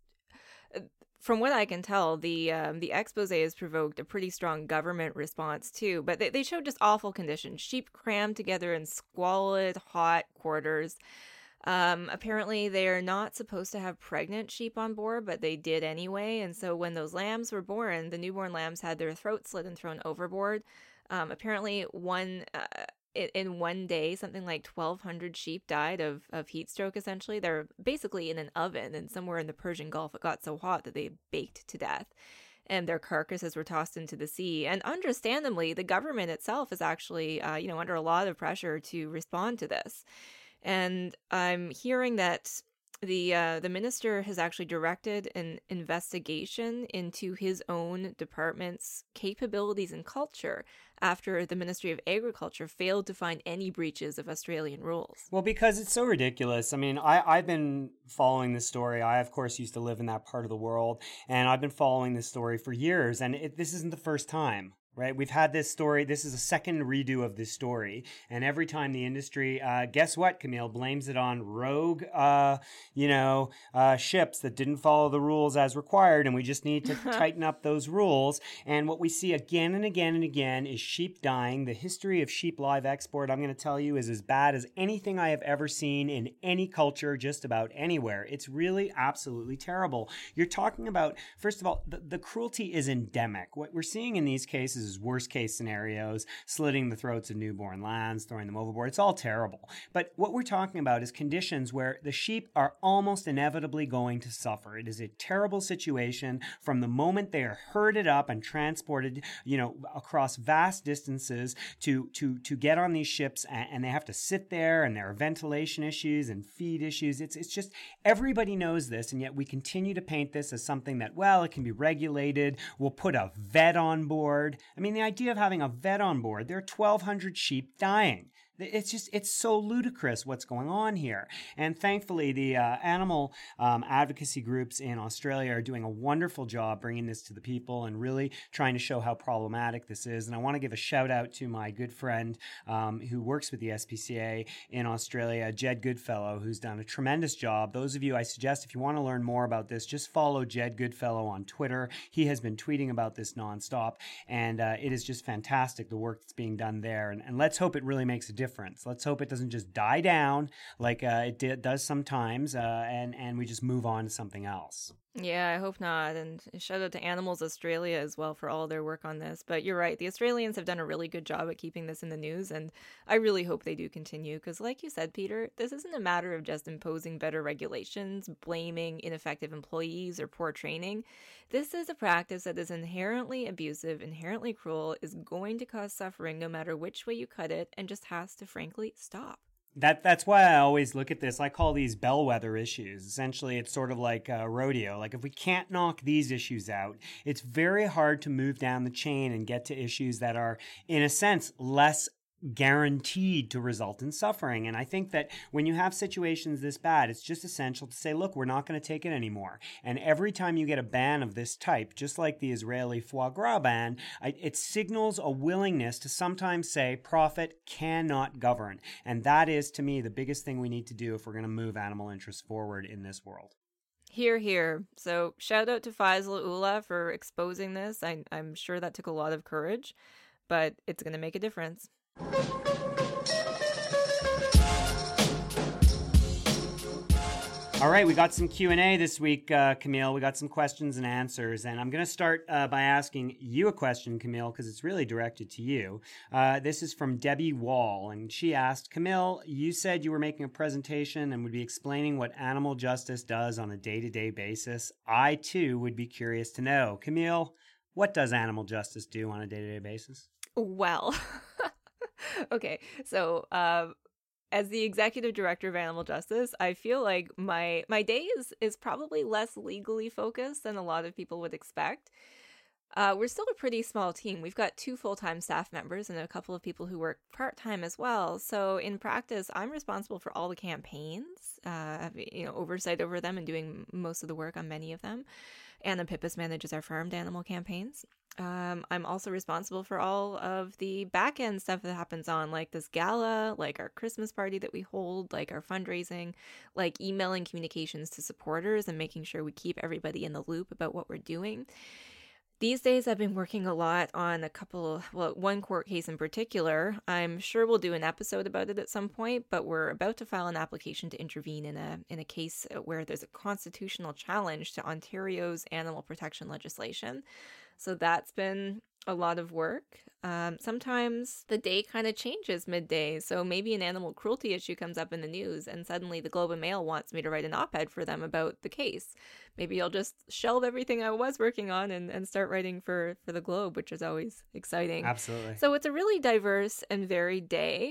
from what I can tell, the expose has provoked a pretty strong government response too. But they showed just awful conditions: sheep crammed together in squalid, hot quarters. Apparently, they are not supposed to have pregnant sheep on board, but they did anyway. And so when those lambs were born, the newborn lambs had their throats slit and thrown overboard. Apparently, in one day, something like 1,200 sheep died of heat stroke, essentially. They're basically in an oven, and somewhere in the Persian Gulf, it got so hot that they baked to death. And their carcasses were tossed into the sea. And understandably, the government itself is actually, under a lot of pressure to respond to this. And I'm hearing that the minister has actually directed an investigation into his own department's capabilities and culture after the Ministry of Agriculture failed to find any breaches of Australian rules. Well, because it's so ridiculous. I mean, I've been following this story. I, of course, used to live in that part of the world, and I've been following this story for years, and this isn't the first time. Right? We've had this story. This is a second redo of this story. And every time the industry, guess what, Camille, blames it on rogue, ships that didn't follow the rules as required. And we just need to tighten up those rules. And what we see again and again and again is sheep dying. The history of sheep live export, I'm going to tell you, is as bad as anything I have ever seen in any culture, just about anywhere. It's really absolutely terrible. You're talking about, first of all, the cruelty is endemic. What we're seeing in these cases is worst case scenarios, slitting the throats of newborn lambs, throwing them overboard. It's all terrible. But what we're talking about is conditions where the sheep are almost inevitably going to suffer. It is a terrible situation from the moment they are herded up and transported, across vast distances to get on these ships, and they have to sit there, and there are ventilation issues and feed issues. It's just, everybody knows this, and yet we continue to paint this as something that, well, it can be regulated. We'll put a vet on board. I mean, the idea of having a vet on board, there are 1,200 sheep dying. It's so ludicrous what's going on here. And thankfully, the animal advocacy groups in Australia are doing a wonderful job bringing this to the people and really trying to show how problematic this is. And I want to give a shout out to my good friend who works with the SPCA in Australia, Jed Goodfellow, who's done a tremendous job. Those of you, I suggest, if you want to learn more about this, just follow Jed Goodfellow on Twitter. He has been tweeting about this nonstop, and it is just fantastic, the work that's being done there. And let's hope it really makes a difference. Let's hope it doesn't just die down like it does sometimes, and we just move on to something else. Yeah, I hope not. And shout out to Animals Australia as well for all their work on this. But you're right, the Australians have done a really good job at keeping this in the news, and I really hope they do continue, because like you said, Peter, this isn't a matter of just imposing better regulations, blaming ineffective employees or poor training. This is a practice that is inherently abusive, inherently cruel, is going to cause suffering no matter which way you cut it, and just has to frankly stop. That's why I always look at this. I call these bellwether issues. Essentially, it's sort of like a rodeo. Like if we can't knock these issues out, it's very hard to move down the chain and get to issues that are, in a sense, less guaranteed to result in suffering. And I think that when you have situations this bad, it's just essential to say, look, we're not going to take it anymore. And every time you get a ban of this type, just like the Israeli foie gras ban, it signals a willingness to sometimes say profit cannot govern. And that is, to me, the biggest thing we need to do if we're going to move animal interests forward in this world. Hear, hear. So shout out to Faisal Ullah for exposing this. I'm sure that took a lot of courage, but it's going to make a difference. All right, we got some Q&A this week, Camille. We got some questions and answers, and I'm going to start by asking you a question, Camille, because it's really directed to you. This is from Debbie Wall, and she asked, Camille, you said you were making a presentation and would be explaining what animal justice does on a day-to-day basis. I, too, would be curious to know. Camille, what does animal justice do on a day-to-day basis? Well, okay, so as the executive director of Animal Justice, I feel like my day is probably less legally focused than a lot of people would expect. We're still a pretty small team. We've got 2 full-time staff members and a couple of people who work part-time as well. So in practice, I'm responsible for all the campaigns, oversight over them and doing most of the work on many of them. Anna Pippas manages our farmed animal campaigns. I'm also responsible for all of the back-end stuff that happens on, like this gala, like our Christmas party that we hold, like our fundraising, like emailing communications to supporters and making sure we keep everybody in the loop about what we're doing. These days, I've been working a lot on one court case in particular. I'm sure we'll do an episode about it at some point, but we're about to file an application to intervene in a case where there's a constitutional challenge to Ontario's animal protection legislation. So that's been a lot of work. Sometimes the day kind of changes midday. So maybe an animal cruelty issue comes up in the news and suddenly the Globe and Mail wants me to write an op-ed for them about the case. Maybe I'll just shelve everything I was working on and start writing for the Globe, which is always exciting. Absolutely. So it's a really diverse and varied day.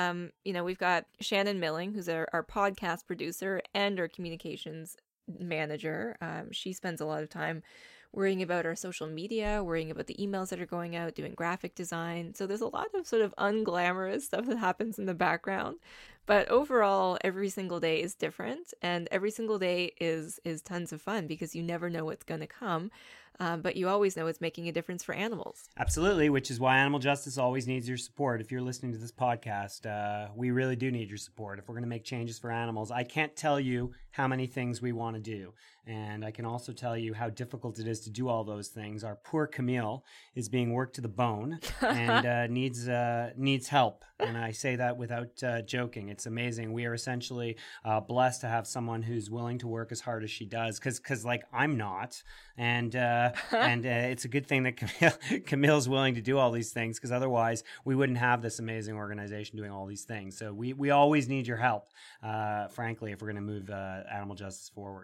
We've got Shannon Milling, who's our podcast producer and our communications manager. She spends a lot of time worrying about our social media, worrying about the emails that are going out, doing graphic design. So there's a lot of sort of unglamorous stuff that happens in the background. But overall, every single day is different, and every single day is tons of fun because you never know what's going to come. But you always know it's making a difference for animals. Absolutely, which is why Animal Justice always needs your support. If you're listening to this podcast, we really do need your support. If we're going to make changes for animals, I can't tell you how many things we want to do. And I can also tell you how difficult it is to do all those things. Our poor Camille is being worked to the bone and needs help. And I say that without joking. It's amazing. We are essentially blessed to have someone who's willing to work as hard as she does. Because like, I'm not. And it's a good thing that Camille's willing to do all these things, because otherwise we wouldn't have this amazing organization doing all these things. So we always need your help, frankly, if we're going to move animal justice forward.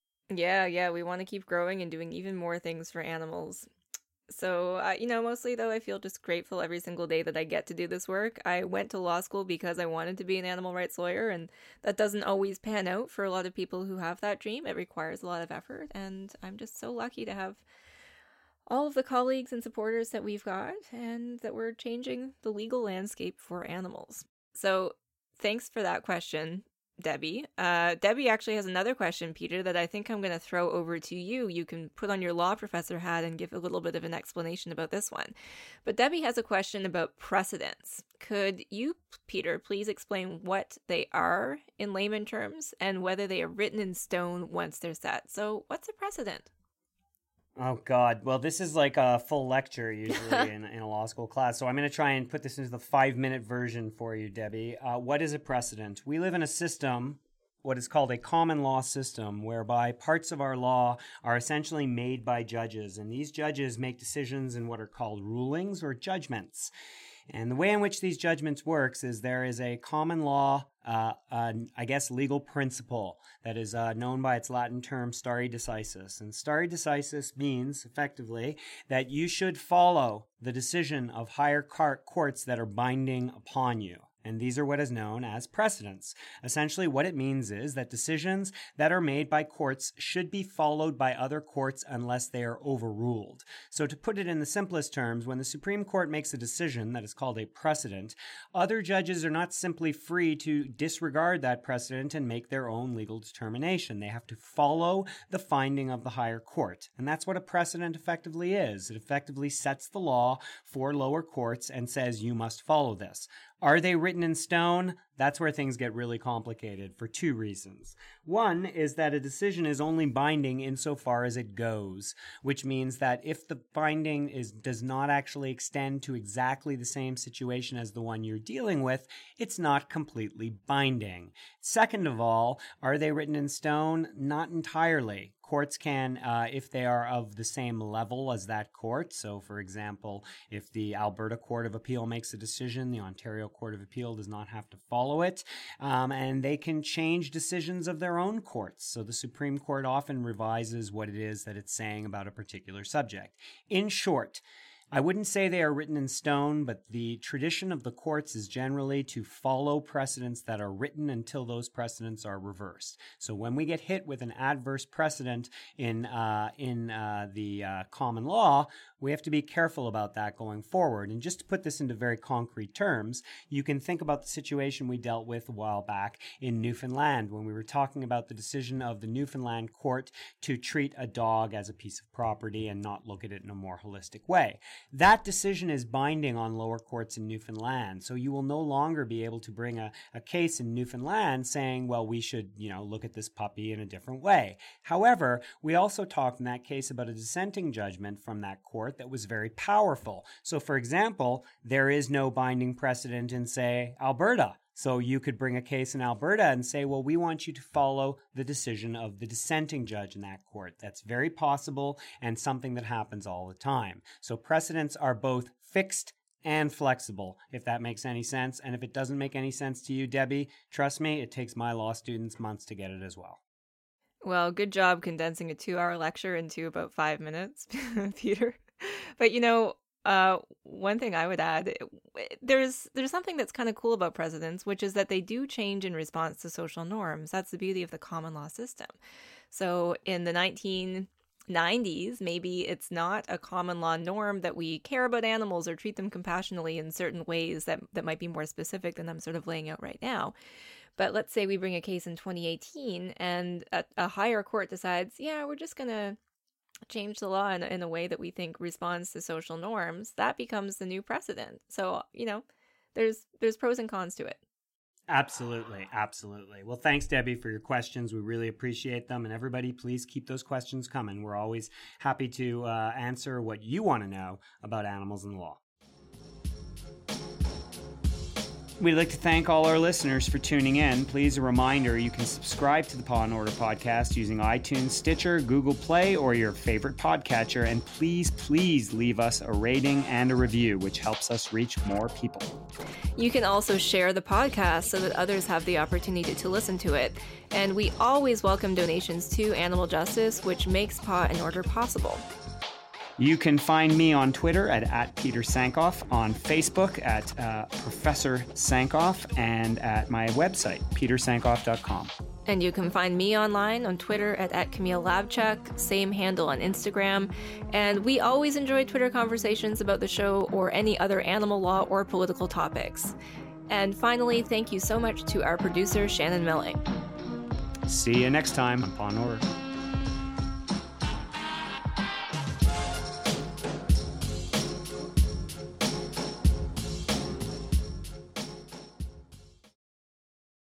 Yeah, we want to keep growing and doing even more things for animals. So, mostly though, I feel just grateful every single day that I get to do this work. I went to law school because I wanted to be an animal rights lawyer, and that doesn't always pan out for a lot of people who have that dream. It requires a lot of effort, and I'm just so lucky to have all of the colleagues and supporters that we've got, and that we're changing the legal landscape for animals. So, thanks for that question, Debbie. Debbie actually has another question, Peter, that I think I'm going to throw over to you. You can put on your law professor hat and give a little bit of an explanation about this one. But Debbie has a question about precedents. Could you, Peter, please explain what they are in layman terms and whether they are written in stone once they're set? So what's a precedent? Oh, God. Well, this is like a full lecture usually in a law school class. So I'm going to try and put this into the 5-minute version for you, Debbie. What is a precedent? We live in a system, what is called a common law system, whereby parts of our law are essentially made by judges. And these judges make decisions in what are called rulings or judgments. And the way in which these judgments works is there is a common law, legal principle that is known by its Latin term stare decisis. And stare decisis means, effectively, that you should follow the decision of higher courts that are binding upon you. and these are what is known as precedents. Essentially, what it means is that decisions that are made by courts should be followed by other courts unless they are overruled. So to put it in the simplest terms, when the Supreme Court makes a decision that is called a precedent, other judges are not simply free to disregard that precedent and make their own legal determination. They have to follow the finding of the higher court. And that's what a precedent effectively is. It effectively sets the law for lower courts and says you must follow this. Are they written in stone? That's where things get really complicated for two reasons. One is that a decision is only binding insofar as it goes, which means that if the finding does not actually extend to exactly the same situation as the one you're dealing with, it's not completely binding. Second of all, are they written in stone? Not entirely. Courts can, if they are of the same level as that court. So, for example, if the Alberta Court of Appeal makes a decision, the Ontario Court of Appeal does not have to follow it, and they can change decisions of their own courts. So the Supreme Court often revises what it is that it's saying about a particular subject. In short, I wouldn't say they are written in stone, but the tradition of the courts is generally to follow precedents that are written until those precedents are reversed. So when we get hit with an adverse precedent in the common law, we have to be careful about that going forward. And just to put this into very concrete terms, you can think about the situation we dealt with a while back in Newfoundland when we were talking about the decision of the Newfoundland court to treat a dog as a piece of property and not look at it in a more holistic way. That decision is binding on lower courts in Newfoundland. So you will no longer be able to bring a case in Newfoundland saying, well, we should, look at this puppy in a different way. However, we also talked in that case about a dissenting judgment from that court that was very powerful. So, for example, there is no binding precedent in, say, Alberta. So you could bring a case in Alberta and say, well, we want you to follow the decision of the dissenting judge in that court. That's very possible and something that happens all the time. So precedents are both fixed and flexible, if that makes any sense. And if it doesn't make any sense to you, Debbie, trust me, it takes my law students months to get it as well. Well, good job condensing a 2-hour lecture into about 5 minutes, Peter. But one thing I would add, there's something that's kind of cool about precedents, which is that they do change in response to social norms. That's the beauty of the common law system. So in the 1990s, maybe it's not a common law norm that we care about animals or treat them compassionately in certain ways that might be more specific than I'm sort of laying out right now. But let's say we bring a case in 2018 and a higher court decides, yeah, we're just going to change the law in a way that we think responds to social norms. That becomes the new precedent. So, there's pros and cons to it. Absolutely. Absolutely. Well, thanks, Debbie, for your questions. We really appreciate them. And everybody, please keep those questions coming. We're always happy to answer what you want to know about animals and the law. We'd like to thank all our listeners for tuning in. Please, a reminder, you can subscribe to the Paw and Order podcast using iTunes, Stitcher, Google Play, or your favorite podcatcher. And please leave us a rating and a review, which helps us reach more people. You can also share the podcast so that others have the opportunity to listen to it. And we always welcome donations to Animal Justice, which makes Paw and Order possible. You can find me on Twitter at Peter Sankoff, on Facebook at Professor Sankoff, and at my website, petersankoff.com. And you can find me online on Twitter at Camille Labchuk, same handle on Instagram. And we always enjoy Twitter conversations about the show or any other animal law or political topics. And finally, thank you so much to our producer, Shannon Melling. See you next time on Paw and Order.